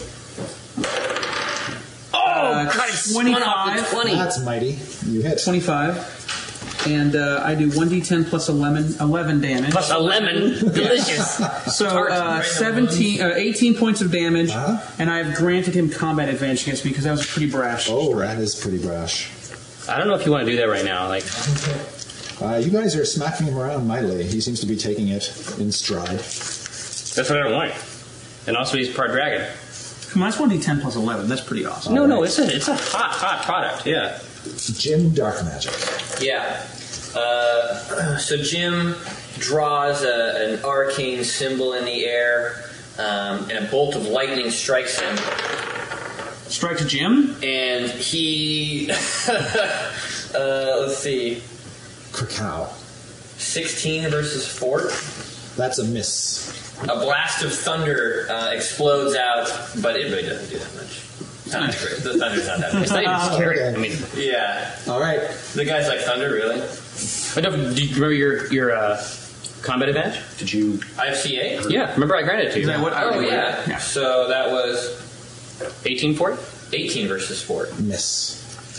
oh, Uh, God, it spun off the twenty-five. twenty. That's mighty. You hit. twenty-five. And uh, I do one d ten plus eleven, eleven damage. Plus a lemon. Delicious. So Tart, uh, right in the seventeen, uh, eighteen points of damage, Uh-huh. and I've granted him combat advantage against me because that was pretty brash. Oh, that is pretty brash. I don't know if you want to do that right now. Like, Uh, you guys are smacking him around mightily. He seems to be taking it in stride. that's what I don't like. And also, he's part dragon. Come on, that's one d ten plus eleven. That's pretty awesome. No, no, it's a it's a hot, hot product. Yeah. Jim Dark Magic. Yeah. Uh, so Jim draws a, an arcane symbol in the air, um, and a bolt of lightning strikes him. Strikes Jim? And he, uh, let's see, Krakow. sixteen versus four. That's a miss. A blast of thunder uh, explodes out, but it really doesn't do that much. It's not that great. The thunder's not that much. It's not even scary. Okay. I mean, Yeah. All right. The guy's like, thunder, really? but don't, do you remember your your uh, combat advantage? Did you? I have C A? Yeah. Remember I granted it to you. Is that what I Oh, would do? yeah. Yeah. So that was eighteen for it. eighteen versus four. Miss.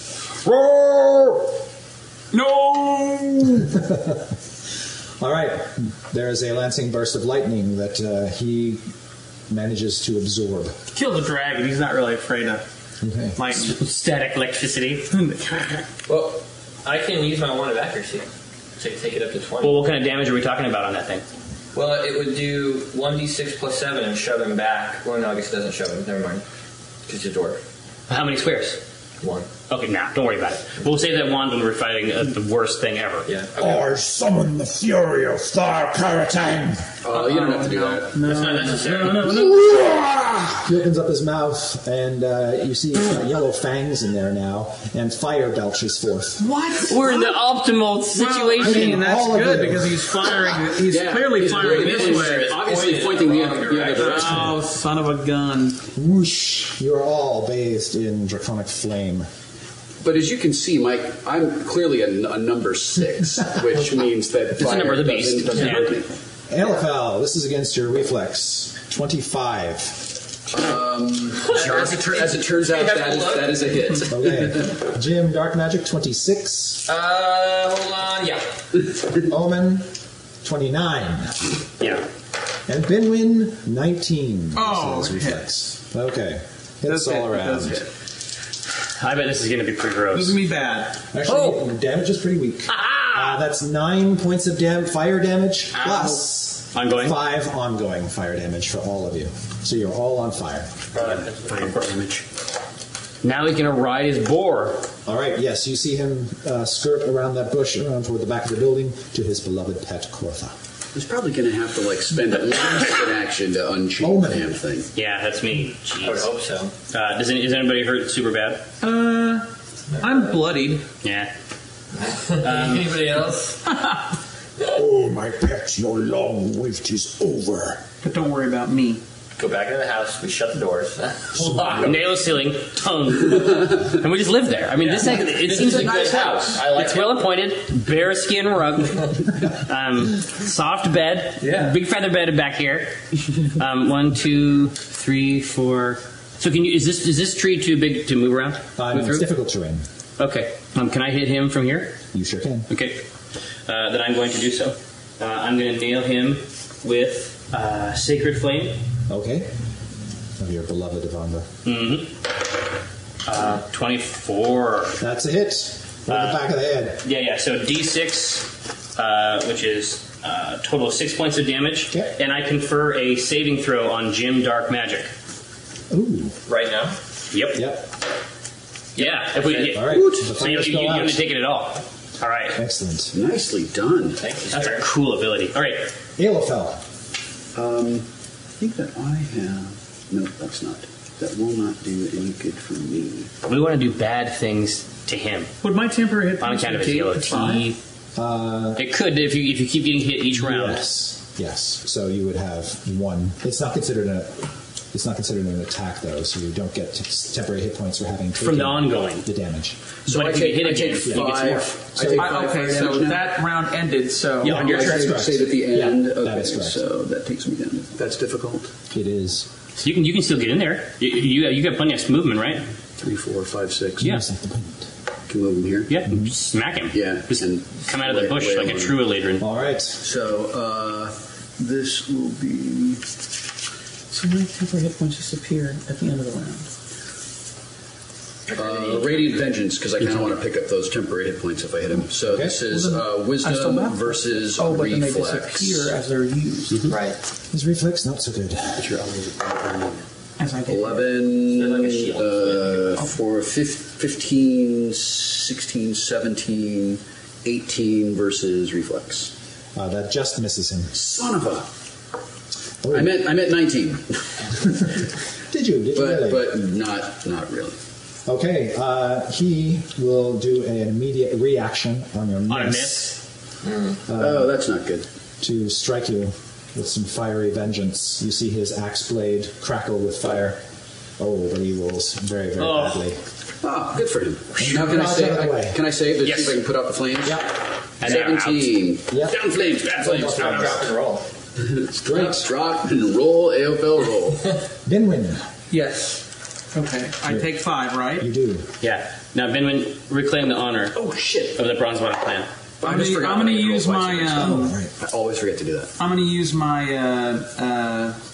No! All right. There is a lancing burst of lightning that uh, he manages to absorb. Kill the dragon. He's not really afraid of Okay. lightning. Static electricity. Well, I can use my wand of accuracy to take it up to twenty. Well, what kind of damage are we talking about on that thing? Well, it would do one d six plus seven and shove him back. Well, no, I guess it doesn't shove him. Never mind. It's a dwarf. How many squares? One. Okay, nah, don't worry about it. We'll save that wand when we're fighting uh, the worst thing ever. Yeah. Okay. Or summon the fury of Thar Karatang. Oh, you don't have to do that. That's not necessary. No, no, no. He opens up his mouth, and uh, you see he's got yellow fangs in there now, and fire belches forth. What? We're in the optimal situation. Well, I mean, that's All of good you. because he's firing. He's Yeah, clearly he's firing really- this he's way. obviously pointing the other, the other direction. Oh, son of a gun! Whoosh! You are all bathed in draconic flame. But as you can see, Mike, I'm clearly a, a number six, which means that It's a fire number of the doesn't, beast. doesn't Yeah. hurt me. Elefel, this is against your reflex. twenty-five. Um, as, it tur- as it turns out, that is, that is a hit. Okay. Jim, Dark Magic, twenty-six. Uh, hold on. Yeah. Omen, twenty-nine. Yeah. And Binwin, nineteen. Oh, Says reflex. Okay. Hits Does hit, all around. does hit. I bet this is going to be pretty This gross. is gonna be bad. Actually, Oh. damage is pretty weak. Uh, that's nine points of dam- fire damage plus Ongoing? five ongoing fire damage for all of you. So you're all on fire. Fire damage. Now he's going to ride his boar. All right, yes, you see him uh, skirt around that bush, around toward the back of the building, to his beloved pet, Kortha. He's probably going to have to like spend at least an action to unchain Oh, the man. damn thing. Yeah, that's me. I would Jeez. hope so. Uh, does, any, is anybody hurt super bad? Uh, I'm bloodied. Yeah. Anybody else? Oh, my pet, your long wait is over. But don't worry about me. Go back into the house. We shut the doors. Lock 'em. Nail the ceiling, tongue, and we just live there. I mean, this it seems like a good house. I like it's it. well appointed, bear skin rug, um, soft bed, Yeah. big feather bed back here. Um, one, two, three, four. So can you? Is this is this tree too big to move around? Uh, Move it's through? difficult terrain. Okay. Um, can I hit him from here? You sure can. Okay. Uh, then I'm going to do so. Uh, I'm going to nail him with uh, Sacred Flame. Okay. Of your beloved Avanda. Mm-hmm. Uh, twenty-four. That's a hit. Right in the Uh, back of the head. Yeah, yeah. So D six, uh, which is uh, total of six points of damage, Okay. and I confer a saving throw on Jim Dark Magic. Ooh. Right now. Yep. Yep. Yeah. If we, All right. So The you, fingers you, go you're out. going to take it at all. All right. Excellent. Nicely done. Thank you, That's sir. a cool ability. All right. Elefel. Um, I think that I have. No, that's not. That will not do any good for me. We want to do bad things to him Would my temporary hit on points account of his negate yellow the five? teeth. Uh, It could if you if you keep getting hit each round. yes. Yes. So you would have one. It's not considered a. It's not considered an attack though, so you don't get t- temporary hit points for having From the taken ongoing. the damage. So But I if you take, get I hit take again, you get five. more. I take I- five okay, fire so damage now. that round ended. So Yeah, on your I turn. save- save at the end. Yeah, okay, that is correct. so that takes me down. That's difficult. It is. So you can you can still get in there. You you, you got plenty of movement, right? Three, four, five, six. Yeah. Moves like the wind. Can move them here. Yeah. Just smack him. Yeah, Just and come out of the way- bush way like a over. true Eladrin. All right. So uh, this will be. So my temporary hit points disappear at the end of the round. Uh, Radiant Vengeance, because I kind of want to pick up those temporary hit points if I hit him. So Okay. this is uh, I still Wisdom have- versus Oh, but then they Reflex. disappear as they're used. Right. His reflex not so good. As I get eleven, They're like a shield. uh, for fif- fifteen, sixteen, seventeen, eighteen versus Reflex. Uh, that just misses him. Son of a. Oh. I meant I meant nineteen, Did you? Did you but really? but not not really. Okay. Uh, he will do an immediate reaction on your On a miss miss. oh, that's not good. to strike you with some fiery vengeance. You see his axe blade crackle with fire. Oh, but he rolls very, very Oh. badly. Oh, good for him. Now can I Dodge say out of the I, way. can I save this? Yes. See if I can put out the flames. Yep. And they're out. Seventeen. Yep. Down flames, bad flames. Drop, drop and roll. Drop, drop, and roll. A F L roll. Binwin, Yes. Okay. I take five, right? you do. Yeah. Now, Benwin, reclaim the honor Oh shit! of the Bronze Water clan. I I'm just gonna, forgot I'm gonna I could roll use twice my against Oh, um, right. I always forget to do that. I'm gonna use my uh, uh,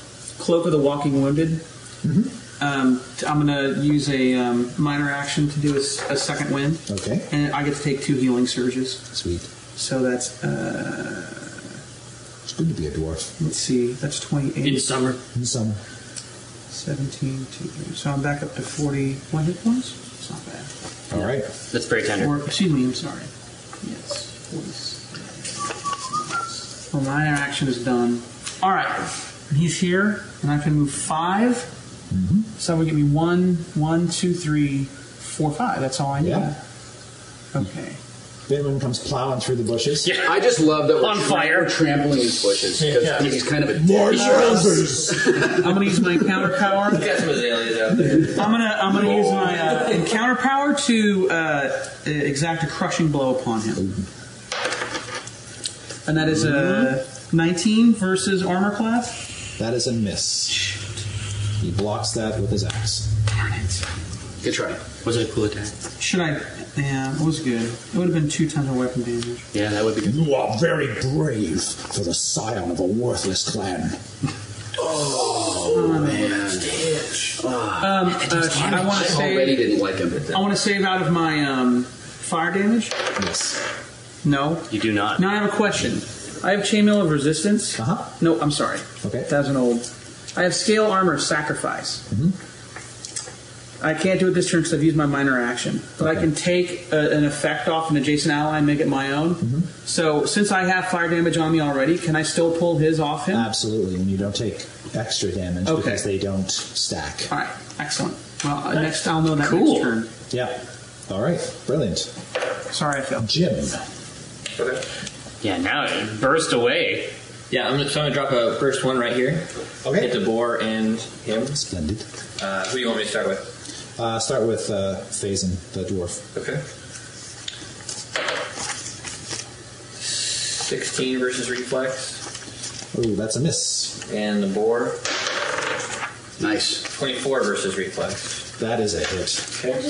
Cloak of the Walking Wounded. Mm-hmm. Um, t- I'm going to use a um, minor action to do a, s- a second wind. Okay. And I get to take two healing surges. Sweet. So that's, uh, It's good to be a dwarf. let's see, that's twenty-eight. In summer. In summer. seventeen, two, so I'm back up to forty-one hit points. It's not bad. All right. That's very tender. Or, excuse me, I'm sorry. Yes, forty-six. Well, my interaction is done. All right, he's here, and I can move five. Mm-hmm. So that would give me one, one, two, three, four, five. That's all I need. Yeah. Okay. Benwin comes plowing through the bushes. Yeah. I just love that we're, On tra- fire. we're trampling these bushes because Yeah. he's kind of a More dick. shoulders. I'm going to use my encounter power. Got some azaleas out there. I'm gonna I'm gonna use my uh, encounter power to uh, exact a crushing blow upon him, and that is a nineteen versus armor class. That is a miss. He blocks that with his axe. Darn it! Good try. Was it a cool attack? Should I? Yeah, it was good. It would have been two times my weapon damage. Yeah, that would be good. You are very brave for the scion of a worthless clan. Oh, man. Um, uh, I want to I already save. didn't like him. I want to save out of my um, fire damage. Yes. No. You do not. Now I have a question. I have chainmail of resistance. Uh-huh. No, I'm sorry. Okay. That was an old. I have scale armor of sacrifice. Mm-hmm. I can't do it this turn because I've used my minor action, but Okay. I can take a, an effect off an adjacent ally and make it my own. Mm-hmm. So since I have fire damage on me already, can I still pull his off him? Absolutely, and you don't take extra damage Okay. because they don't stack. All right, excellent. Well, uh, next I'll know that Cool. next turn. Yeah. All right. Brilliant. Sorry, I failed. Jim. Okay. Yeah, now it burst away. Yeah, I'm gonna, so I'm gonna drop a first one right here. Okay. Hit the boar and him. Splendid. Uh, who do you want me to start with? Uh, start with uh, Phazon, the dwarf. Okay. sixteen versus reflex. Ooh, that's a miss. And the boar. Nice. twenty-four versus reflex. That is a hit. Okay.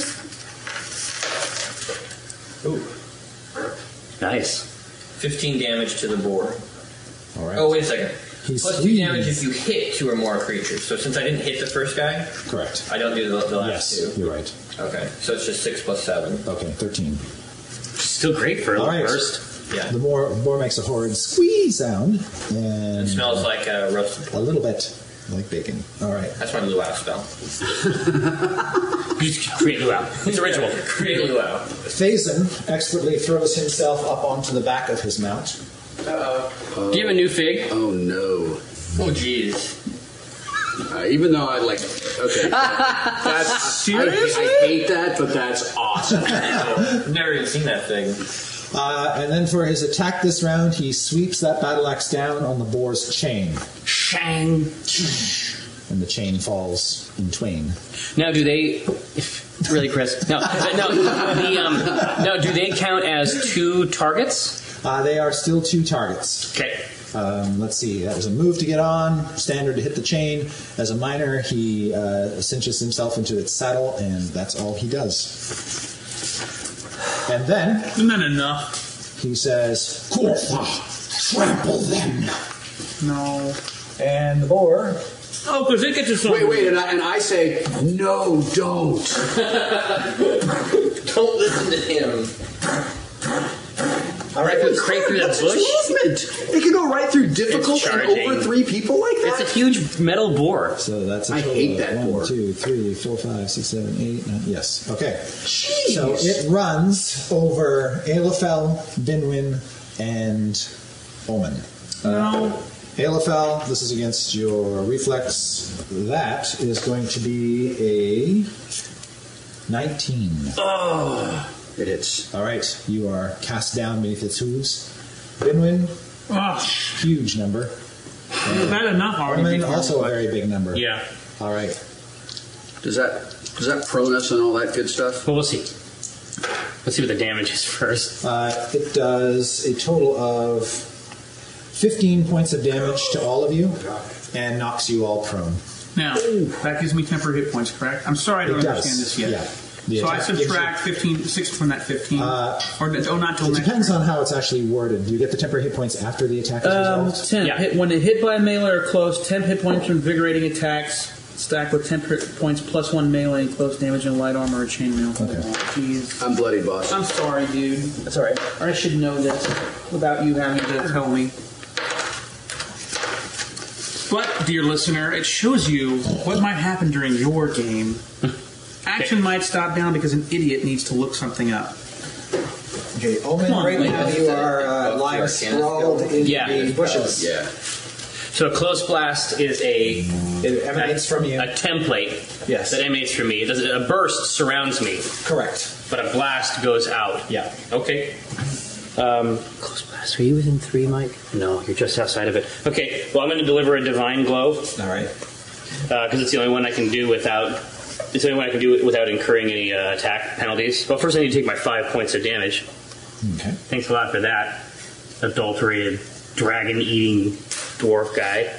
Ooh. Nice. fifteen damage to the boar. All right. Oh, wait a second. He's Plus two squeezed. damage if you hit two or more creatures. So since I didn't hit the first guy, Correct. I don't do the, the last Yes, two. you're right. Okay. So it's just six plus seven. Okay, thirteen. Still great for a All little right. burst. Yeah. The boar, boar makes a horrid squeeze sound, and It smells like uh, roasted a pork. little bit like bacon. All right. That's my luau spell. You just create luau. It's a ritual. Create luau. Phazon expertly throws himself up onto the back of his mount. Do you have a new fig? Oh, no. Oh, jeez. Uh, even though I like, okay, that's seriously. I, I hate that, but that's awesome. I've never even seen that thing. Uh, and then for his attack this round, he sweeps that battle axe down on the boar's chain, Shang. and the chain falls in twain. Now, do they? Really, Chris? No, no. The, um, no. Do they count as two targets? Uh, they are still two targets. Okay. Um, let's see. That was a move to get on. Standard to hit the chain. As a minor, he uh, cinches himself into its saddle, and that's all he does. And then Isn't that enough? he says, Gortha, trample them. No. and the boar. Oh, because it gets us something. Wait, wait, and I, and I say, no, don't. Don't listen to him. All right, Straight through that bush. Movement. It can go right through difficult and charging. over three people like It's that. a huge metal boar. So that's a I total hate of that one, boar. two, three, four, five, six, seven, eight, nine. Yes. Okay. Jeez. So it runs over Aelifel, Binwin, and Omen. No. Aelifel, this is against your reflex. That is going to be a nineteen. It hits. All right, you are cast down beneath its hooves. Binwin, Oh, huge number. is that enough already? Omen, before? also a very big number. Yeah. All right. Does that does that prone us and all that good stuff? Well, we'll see. Let's see what the damage is first. Uh, it does a total of fifteen points of damage to all of you and knocks you all prone. Now, that gives me temporary hit points, correct? I'm sorry I don't It understand does. this yet. Yeah. The So I attack gives subtract fifteen, six from that fifteen. Uh, or oh, not till you- It next depends turn. on how it's actually worded. Do you get the temporary hit points after the attack is Um, resolved? ten. Yeah. Hit, when it hit by a melee or close, ten hit points from invigorating attacks, stacked with ten hit points plus one melee, close damage, and light armor or chainmail. Okay. Oh, jeez. I'm bloody, boss. I'm sorry, dude. That's all right. Or I should know this without you having to tell me. But, dear listener, it shows you what might happen during your game. Action might stop down because an idiot needs to look something up. Okay, Omen, Come on, right wait, now is you it- are oh, uh, it's lying your sprawled in Yeah. the bushes. Yeah. So a close blast is a It emanates from you. a template Yes. that emanates from me. It does, a burst surrounds me, Correct. but a blast goes out. Yeah. Okay. Um, close blast. Are you within three, Mike? No, you're just outside of it. Okay. Well, I'm going to deliver a divine glow All right. because it's the only one I can do without. It's the only one I can do without incurring any uh, attack penalties. Well, first I need to take my five points of damage. Okay. Thanks a lot for that, adulterated, dragon-eating dwarf guy.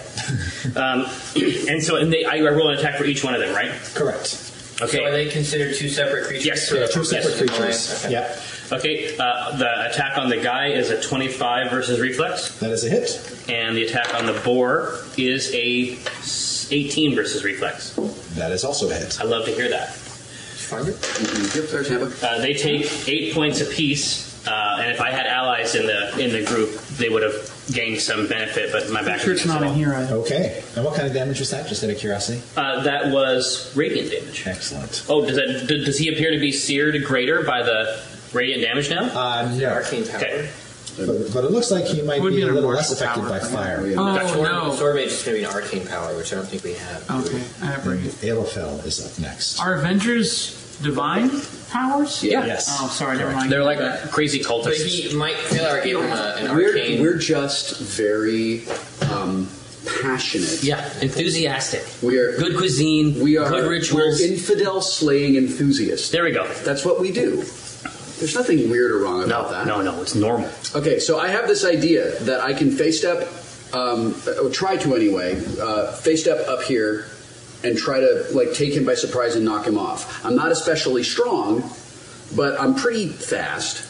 um, and so, and they, I roll an attack for each one of them, right? Correct. Okay. So are they considered two separate creatures? Yes. Or- Two separate Yes. creatures. Okay. Yeah. Okay, uh, the attack on the guy is a twenty-five versus reflex, That is a hit. and the attack on the boar is a eighteen versus reflex. That is also a hit. I love to hear that. Find it? Yep, there's Tampa. Uh, they take eight points apiece, uh, and if I had allies in the in the group, they would have gained some benefit. But my I'm back sure it's not in here. I Okay. And what kind of damage was that? Just out of curiosity. Uh, that was radiant damage. Excellent. Oh, does that d- does he appear to be seared greater by the radiant damage now? Uh, no. Arcane power. Okay. But, but it looks like he might Would be be a an little martial less affected power. by fire. Oh, Sword, no. Sword Mage is going to be an arcane power, which I don't think we have. Okay, I have And right. Aelofel is up next. Are Avengers divine powers? Yeah. Yes. Oh, sorry, never mind. They're like That. crazy But cultists. he, Mike Taylor gave him a, an We're, arcane. we're just very um, passionate. Yeah, enthusiastic. We are Good cuisine, We are good rituals. We're infidel slaying enthusiasts. There we go. That's what we do. There's nothing weird or wrong about No, that. no, no, it's normal. Okay, so I have this idea that I can face step, um, or try to anyway, uh, face step up here and try to like take him by surprise and knock him off. I'm not especially strong, but I'm pretty fast,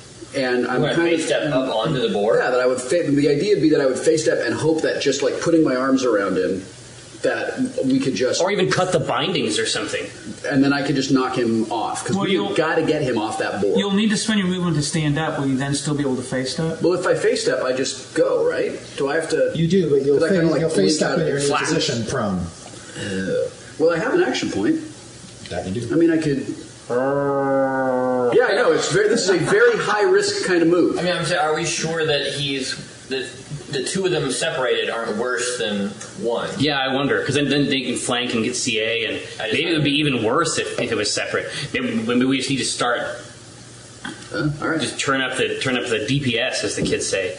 and I'm I'm going to kind face of step up onto the board. yeah. That I would. Fa- the idea would be that I would face step and hope that just like putting my arms around him, that we could just, Or even cut the bindings or something. and then I could just knock him off because Well, we've you'll- got to get him off that board. You'll need to spend your movement to stand up. Will you then still be able to face step? Well, if I face step, I just go, right? Do I have to? You do, but you'll, But I fa- kinda, like, you'll face blink step out in your of new flat. position prone. Well, I have an action point. That you I do. mean, I could. Yeah, I know. It's very. This is a very high risk kind of move. I mean, I'm saying, are we sure that he's that the two of them separated aren't worse than one? Yeah, I wonder, because then, then they can flank and get C A, and I just- maybe it would be even worse if, if it was separate. Maybe, maybe we just need to start, Uh, all right. just turn up the turn up the D P S, as the kids say.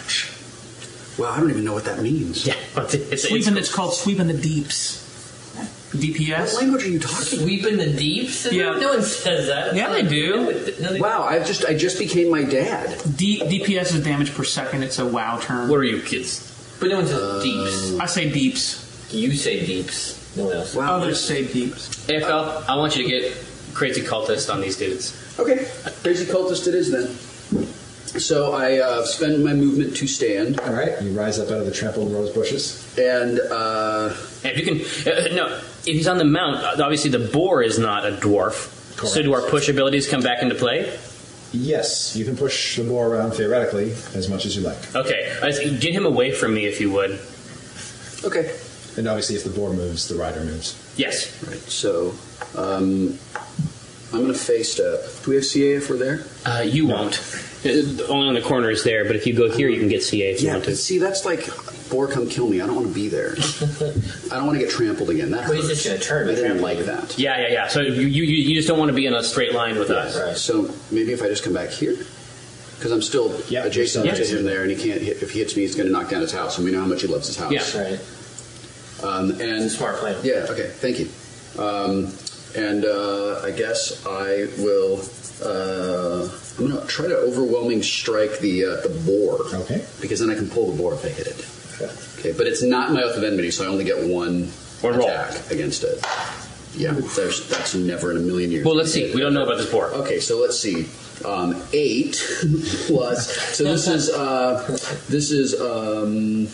Wow, I don't even know what that means. Yeah, it's, it's, Sweeping. it's It's called sweeping the deeps. D P What S. language are you talking? Sweep in the deeps? Yeah. No one says that. Yeah, they do. No, they Wow, I just I just became my dad. D- DPS is damage per second. It's a WoW term. What are you kids? But no one says deeps. I say deeps. You say deeps. No one else. Wow. Others say deeps. A F L, I want you to get crazy cultist on these dudes. Okay, crazy cultist it is then. So I uh, spend my movement to stand, All right, you rise up out of the trampled rose bushes. and uh, And if you can, uh, no, if he's on the mount, uh, obviously the boar is not a dwarf. Correct. So do our push abilities come back into play? Yes, you can push the boar around theoretically as much as you like. Okay, uh, get him away from me if you would. okay. And obviously, if the boar moves, the rider moves. Yes. Right. So um, I'm going to face step. Do we have C A if we're there? Uh, you won't. Uh, only on the corner is there, but if you go here, you can get C A if you Yeah, want to. but see, that's like boar come kill me. I don't want to be there. I don't want to get trampled again. That Well, he's hurts. just gonna turn I and didn't trample like you. that. Yeah, yeah, yeah. So you, you, you just don't want to be in a straight line with us. Right. So maybe if I just come back here, because I'm still Yeah, adjacent you're to still him there, and he can't. Hit, if he hits me, he's going to knock down his house, and we know how much he loves his house. Yeah. Right. Um, and Smart plan. Yeah. Okay. Thank you. Um, and uh, I guess I will. Uh, I'm going to try to overwhelming strike the uh, the boar. Okay. Because then I can pull the boar if I hit it. Okay. Okay. But it's not my oath of enmity, so I only get one One roll. attack against it. Yeah, there's, that's never in a million years. Well, let's see. We don't know about this boar. Okay, so let's see. Um, eight plus. So this is uh, this is um,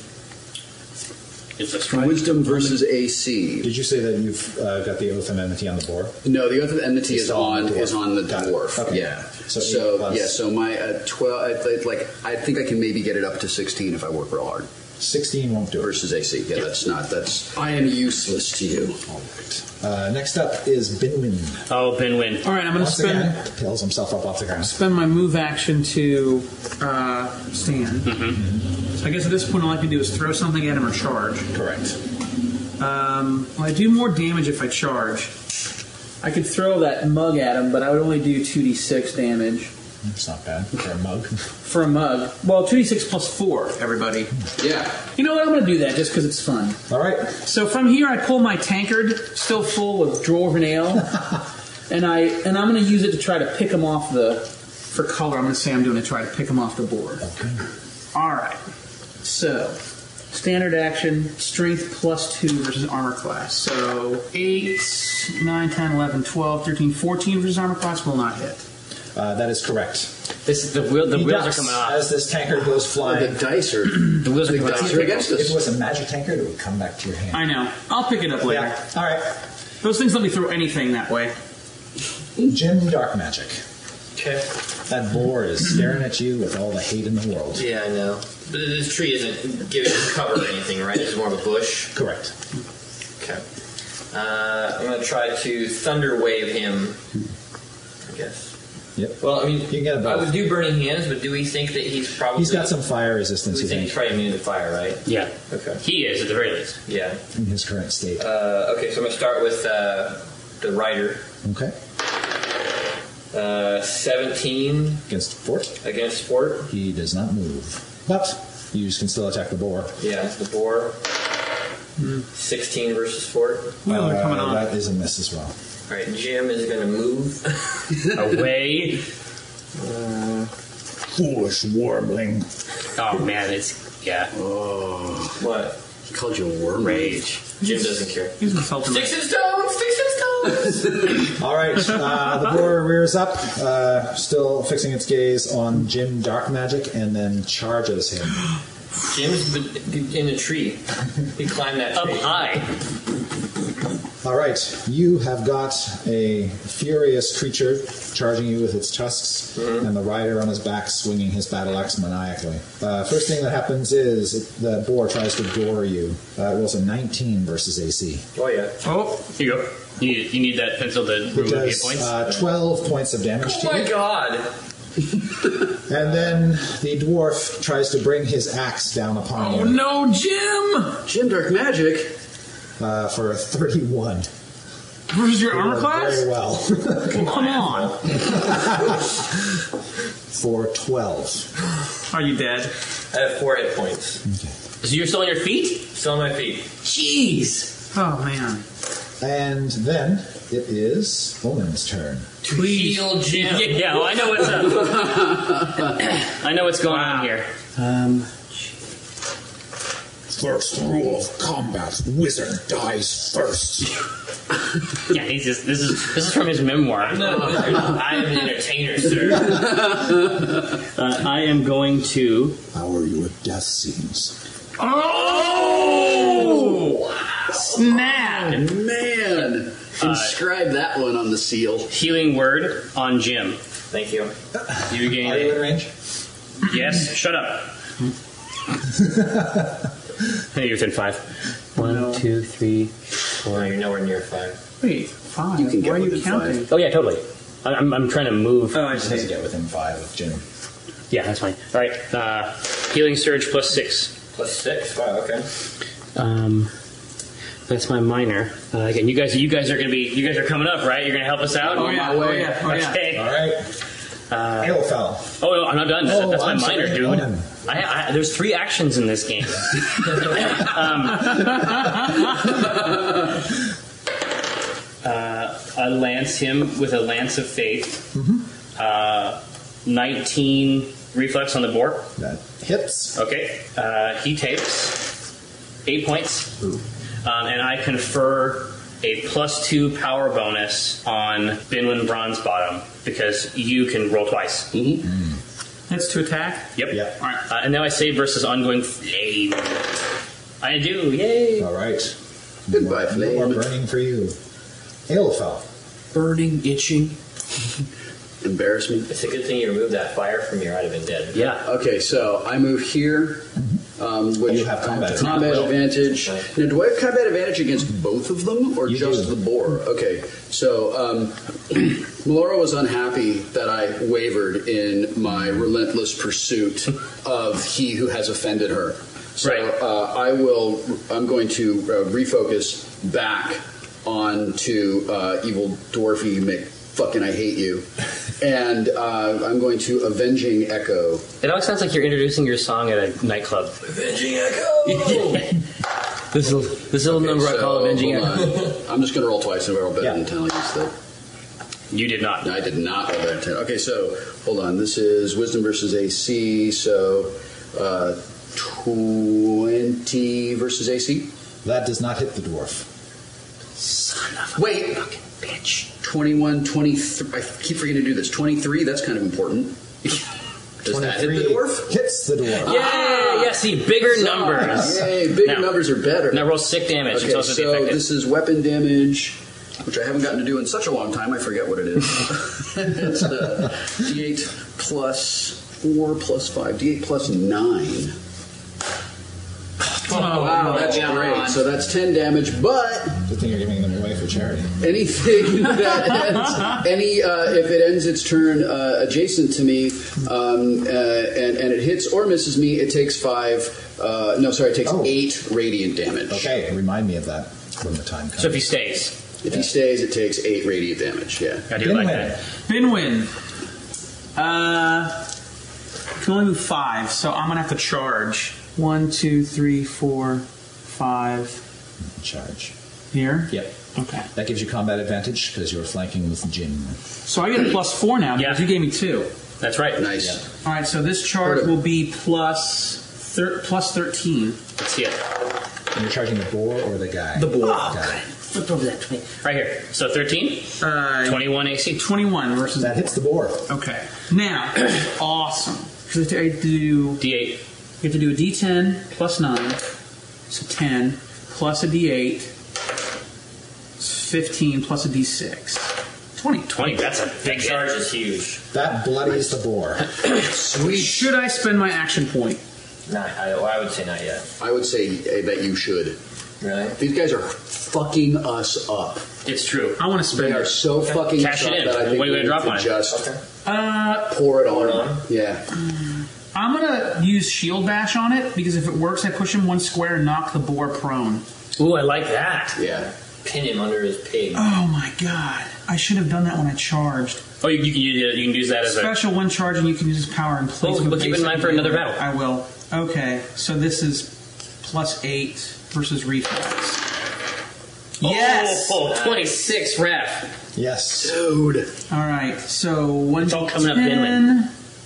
It's a strike. wisdom versus A C. Did you say that you've uh, got the Oath of Enmity on the board? No, the oath of enmity It's is on on the dwarf. is on the Got it. dwarf. Okay. Yeah. So So, eight plus- yeah. So my uh, twelve. I, I- like I think I can maybe get it up to sixteen if I work real hard. sixteen won't do it. Versus A C. Yeah, that's not. That's I am useless to you. All right. Uh, next up is Binwin. Oh, Binwin. All right, I'm going to Once spend again, pulls himself up off the ground. spend my move action to uh, stand. So I guess at this point, all I can do is throw something at him or charge. Correct. Um, well, I do more damage if I charge. I could throw that mug at him, but I would only do two d six damage It's not bad for a mug. for a mug. Well, two d six plus four, everybody. Yeah. You know what? I'm going to do that just because it's fun. All right. So from here, I pull my tankard, still full of dwarven ale, and I and I'm going to use it to try to pick him off the. For color, I'm going to say I'm doing it to try to pick him off the board. Okay. All right. So, standard action, strength plus two versus armor class. So, eight, nine, ten, eleven, twelve, thirteen, fourteen versus armor class will not hit. Uh, that is correct. This is the wheel. The He wheels ducks are coming off. as this tankard goes Oh, flying. the dice are The wheels are the coming dice off. are against If it us. was a magic tankard, it would come back to your hand. I know. I'll pick it up later. Yeah. All right. Those things let me throw anything that way. Jim Dark Magic. Okay. That boar is staring at you with all the hate in the world. Yeah, I know. But this tree isn't giving cover or anything, right? It's more of a bush. Correct. Okay. Uh, I'm going to try to thunder wave him, I guess. Yep. Well, I mean, You can get it I both. would do burning hands, but do we think that he's probably... He's got some fire resistance, We you think he's think, probably immune to fire, right? Yeah. Okay. He is at the very least. Yeah. in his current state. Uh, okay, so I'm going to start with uh, the rider. Okay. Uh, seventeen Against Fort, against Fort. he does not move. But you can still attack the boar. Yeah, the boar. sixteen versus Fort. Wheels are coming Uh, on. That is a miss as well. All right, Jim is going to move. Away. Foolish wormling. Oh man, it's yeah. What? He called you a worm. Rage. Jim doesn't care. He's insulting me. Sticks and stones! Sticks and stones! All right. Uh, the boar rears up, uh, still fixing its gaze on Jim Dark Magic, and then charges him. Jim's in a tree. He climbed that Up tree. high. All right. You have got a furious creature charging you with its tusks, and the rider on his back swinging his battle axe maniacally. Uh, first thing that happens is it, the boar tries to gore you. Uh, it rolls a nineteen versus A C. Oh, yeah. Oh, Here you go. You need, you need that pencil to It remove hit does points. uh, twelve points of damage Oh, to my you. God. And then the dwarf tries to bring his axe down upon oh you no, Jim! Jim Dark Magic. uh, for a thirty-one. Versus your armor Rolled class? Very well. Come on. For twelve. Are you dead? I have four hit points. So you're still on your feet? Still on my feet. Jeez. Oh man. And then it is Omen's turn. Please. Heal Jim. Yeah, yeah, well, I know what's up. I know what's going on here. Um, First rule of combat: wizard dies first. yeah, he's just this is this is from his memoir. I'm not a wizard. I am an entertainer, sir. Uh, I am going to. How are your death scenes? Oh! Snap! Man. Inscribe that one on the seal. Healing word on Jim. Thank you. You gain Are you in a, range? yes. Shut up. Hey, you're within five. One, two, three, No, four. you're nowhere near five. Wait, five. You can get Why are you within counting? Oh yeah, totally. I- I'm I'm trying to move. Oh, I He doesn't see. get within five with Jim. Yeah, that's fine. All right. Uh, healing surge plus six. Plus six. Wow, okay. Um, that's my minor. Uh, again, you guys, you guys are gonna be, you guys are coming up, right? You're gonna help us out. Oh yeah, oh yeah, oh yeah. Okay. All right. Uh, Hailfell. oh no, I'm not done. Oh, that's my I'm minor, sorry. dude. Omen. I, I, there's three actions in this game. um, uh, I lance him with a lance of faith. Uh, nineteen reflex on the board. That hits. Okay. Uh, he takes eight points, um, and I confer a plus two power bonus on Binwin Bronzebottom because you can roll twice. Mm-hmm. That's to attack? Yep. Yep. All right. Uh, and now I save versus ongoing flame. I do. Yay. All right. Goodbye, More- flame. More burning for you. Aelfel. Burning, itching, embarrassment. It's a good thing you removed that fire from here. I'd have been dead. Yeah. Okay, so I move here, um, which You have combat combat advantage. Right. Now, do I have combat advantage against both of them, or You just do. the boar? Okay, so um, Melora was unhappy that I wavered in my relentless pursuit of he who has offended her. So Right. uh, I will. I'm going to uh, refocus back onto uh, evil dwarfy Mick. Fucking, I hate you. And uh, I'm going to Avenging Echo. It always sounds like you're introducing your song at a nightclub. Avenging Echo! This little, this little number I call So, Avenging hold Echo. on. I'm just going to roll twice and roll better Yeah. than Tally's. That You did not. I did not roll better than ten. Okay, so hold on. This is Wisdom versus A C. So uh, twenty versus A C. That does not hit the dwarf. Wait. Bitch. twenty-one, twenty-three. I keep forgetting to do this. twenty-three, that's kind of important. Does that hit the dwarf? Hits the dwarf. Yay! Yeah, see, bigger numbers. Yay, bigger Now- numbers are better. Now roll sick damage. Okay, it's also the so effective. this is weapon damage, which I haven't gotten to do in such a long time. I forget what it is. It's uh, D eight plus four plus five. D eight plus nine. Oh, Wow, that's come great. on. So that's ten damage, but Good thing you're giving them away for charity. anything that ends, any uh, if it ends its turn uh, adjacent to me, um, uh, and and it hits or misses me, it takes five. Uh, no, sorry, it takes Oh. eight radiant damage. Okay, remind me of that when the time comes. So if he stays, If he stays, it takes eight radiant damage. Yeah. I do like Binwin. that. Binwin. Uh, I can only move five, so I'm gonna have to charge. One, two, three, four, five. Charge. Here. Yep. Okay. That gives you combat advantage because you're flanking with Jin. So I get a plus four now because Yeah. you gave me two. That's right. Nice. All right. So this charge will be plus thir- plus thirteen. Let's see it. And you're charging the boar or the guy? The boar. Guy. Flip over that twenty. Right here. So thirteen, Uh, twenty-one A C. twenty-one versus. That hits the boar. Okay. Now, awesome. Because I have to do. D eight. You have to do a D ten plus nine, so ten plus a D eight, fifteen plus a D six, twenty. twenty. That's a big Big charge hit. is huge. That bloodies the boar. Sweet. Should I spend my action point? Not, I, well, I would say not yet. I would say uh, that you should. Really? These guys are fucking us up. It's true. I want to They spend are it. so fucking Cash it us in. up that I think What are you we gonna need drop to on it? just Okay. Uh, pour it Pour it on. on. Yeah. I'm gonna use shield bash on it because if it works, I push him one square and knock the boar prone. Ooh, I like that. Yeah. Pin him under his pig. Oh my god! I should have done that when I charged. Oh, you, you can use it. You can use that as a. Special one charge, and you can use his power in place. Well, of a we'll keep it in basic mind for another battle. I will. Okay, so this is plus eight versus reflex. Yes. Oh, oh, twenty-six ref. Yes. Dude. All right, so one It's all d coming up ten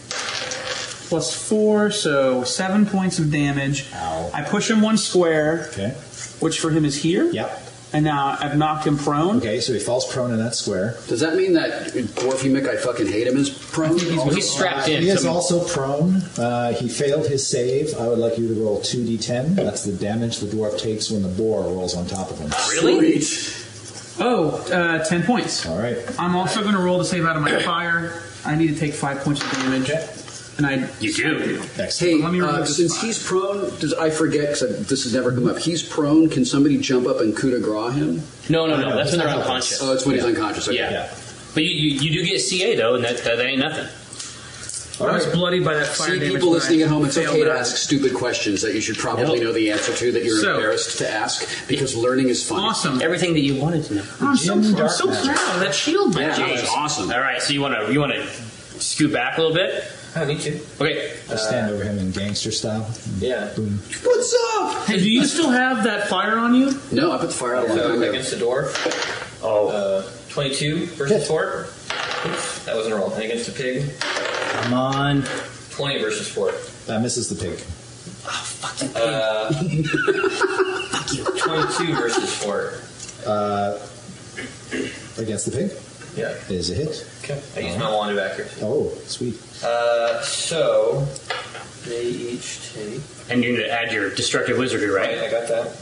plus four, so seven points of damage. Ow. I push him one square, Okay. which for him is here. Yep. And now I've knocked him prone. Okay, so he falls prone in that square. Does that mean that Dwarfy Mick, I fucking hate him, is prone? Well, he's strapped Uh, in. he is so- also prone. Uh, he failed his save. I would like you to roll two d ten. That's the damage the dwarf takes when the boar rolls on top of him. Really? Sweet. Oh, uh, ten points. All right. I'm also going to roll to save out of my fire. I need to take five points of damage. Okay. And I You do. Excellent. Hey, Let me uh, remove this since five. he's prone, does I forget because this has never come up. He's prone. Can somebody jump up and coup de grace him? No, no, no. no, That's it's when they're not unconscious. Oh, it's when he's Yeah. unconscious. Okay. Yeah. Yeah. But you, you, you do get C A though, and that, that ain't nothing. I was bloodied by that fire See, damage. people when listening I at home, it's failed okay to that. ask stupid questions that you should probably Nope. know the answer to that you're So- embarrassed to ask because learning is fun. Awesome. Everything that you wanted to know. I'm so, Jim I'm so Dark proud of that shield Yeah, bash. that was awesome. All right, so you want to you want to scoot back a little bit? I need to. Okay. Just stand over him in gangster style. Yeah. Boom. What's up? Hey, do you still have that fire on you? No, I put the fire out a long So time ago. against the dwarf, Oh, uh, twenty-two versus Hit. fort. Oops, that wasn't a roll. And against the pig, come on. twenty versus fort. That misses the pig. Uh, twenty-two versus fort. Uh, against the pig Yeah. is a hit. Okay. I use my wand of accuracy. Oh, sweet. Uh, so they each take. And you're going to add your destructive wizardry, right? Right, I got that.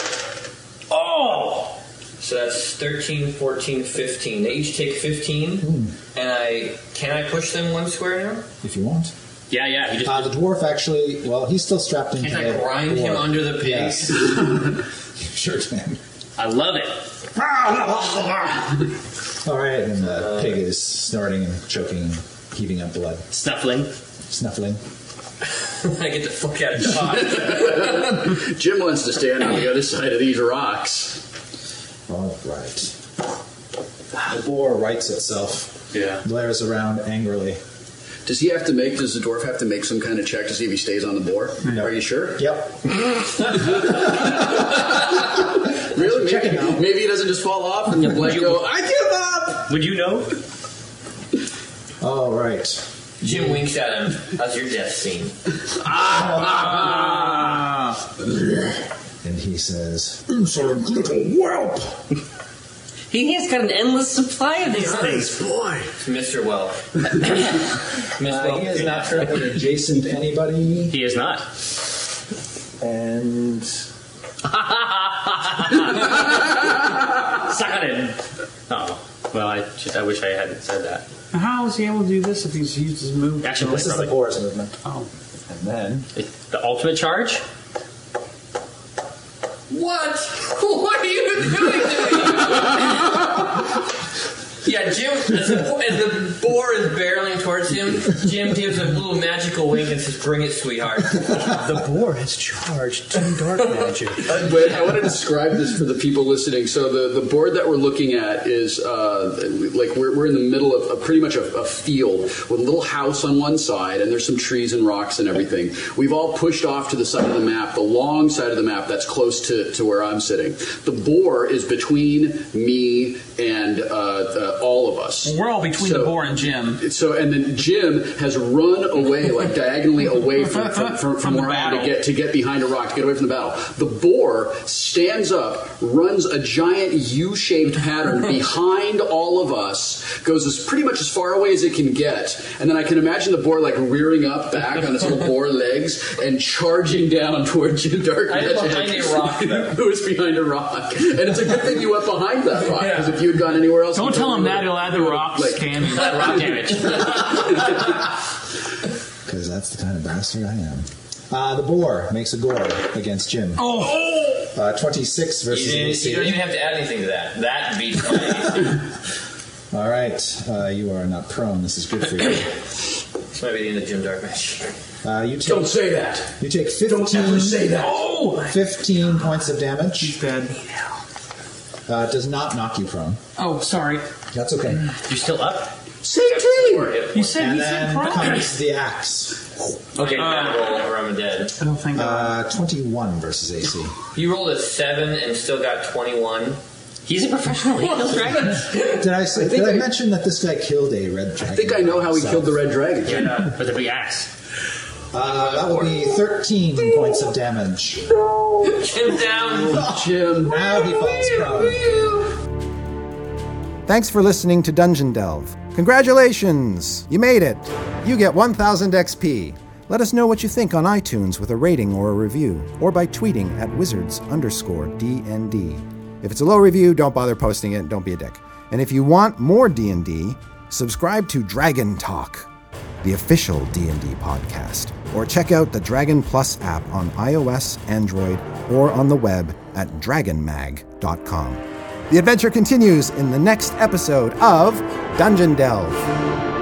Oh! So that's thirteen, fourteen, fifteen. They each take fifteen. Mm. And I can I push them one square now? If you want. Yeah, yeah. You just Uh, the dwarf actually, well, he's still strapped into Can't I the grind him dwarf. under the pig? Yes. Sure can. I love it. All right, and the pig is snorting and choking and heaving up blood. Snuffling. Snuffling. I get the fuck out of Dodge. Jim wants to stand on the other side of these rocks. All right. The boar rights itself, Yeah. glares around angrily. Does he have to make, does the dwarf have to make some kind of check to see if he stays on the boar? No. Are you sure? Yep. Really? Maybe, Checking out. maybe he doesn't just fall off and let you- go, I give up! Would you know? All right. Jim winks at him. How's your death scene? And he says, Insolent little whelp! He has got an endless supply of these things. Boy. It's Mister Well. Miss uh, Well. he is not currently adjacent to anybody, He is not. and Suck on it. Oh. Well, I, just, I wish I hadn't said that. How is he able to do this if he's used his move? Action this point, is the probably. boar's movement. Oh. And then It- The ultimate charge? What? What are you doing to me? Yeah, Jim, as the, as the boar is barreling towards him, Jim gives a little magical wink and says, "Bring it, sweetheart." The boar has charged two dark magic. Uh, but I want to describe this for the people listening. So the, the board that we're looking at is uh, like we're, we're in the middle of a, pretty much a, a field with a little house on one side, and there's some trees and rocks and everything. We've all pushed off to the side of the map, the long side of the map that's close to, to where I'm sitting. The boar is between me and uh, uh, all of us. We're all between So- the boar and Jim. So and then Jim has run away, like diagonally away from from, from, from From the where I am to battle. get to get behind a rock to get away from the battle. The boar stands up, runs a giant U-shaped pattern behind all of us, goes as pretty much as far away as it can get, and then I can imagine the boar like rearing up back on its little boar legs and charging down toward Jim Dark I'm Magic, behind a rock, though. who is behind a rock. And it's a good thing you went behind that rock, because if you had gone anywhere else, Don't you tell him probably that. He'll add the would've, rocks like, damage. Rock damage. because that's the kind of bastard I am. Uh, the boar makes a gore against Jim. Oh! Uh, twenty-six You, versus didn't- A C. you don't even have to add anything to that. That beats my A C. All right, uh, you are not prone. This is good for you. This might be the end of Jim Dark Magic. Uh, you take Don't say that. you take fifteen, say that. Oh! fifteen points of damage. He's dead. Uh, it does not knock you prone. Oh, sorry. That's okay. You're still up? Say team. You said And he said then prone. comes the axe. Okay, bad roll or I'm dead. Oh, thank God. Uh, twenty-one versus A C. You rolled a seven and still got twenty-one. He's a professional. He kills dragons. Did I say? think did I, I- mention that this guy killed a red dragon? I think I know how he killed the red dragon. Yeah, with a big axe. Uh, that will be thirteen points of damage. Jim down. Jim. Now he falls prone. Thanks for listening to Dungeon Delve. Congratulations! You made it! You get one thousand X P. Let us know what you think on iTunes with a rating or a review, or by tweeting at wizards underscore DND. If it's a low review, don't bother posting it, don't be a dick. And if you want more D and D, subscribe to Dragon Talk, the official D and D podcast, or check out the Dragon Plus app on iOS, Android, or on the web at dragon mag dot com. The adventure continues in the next episode of Dungeon Delve.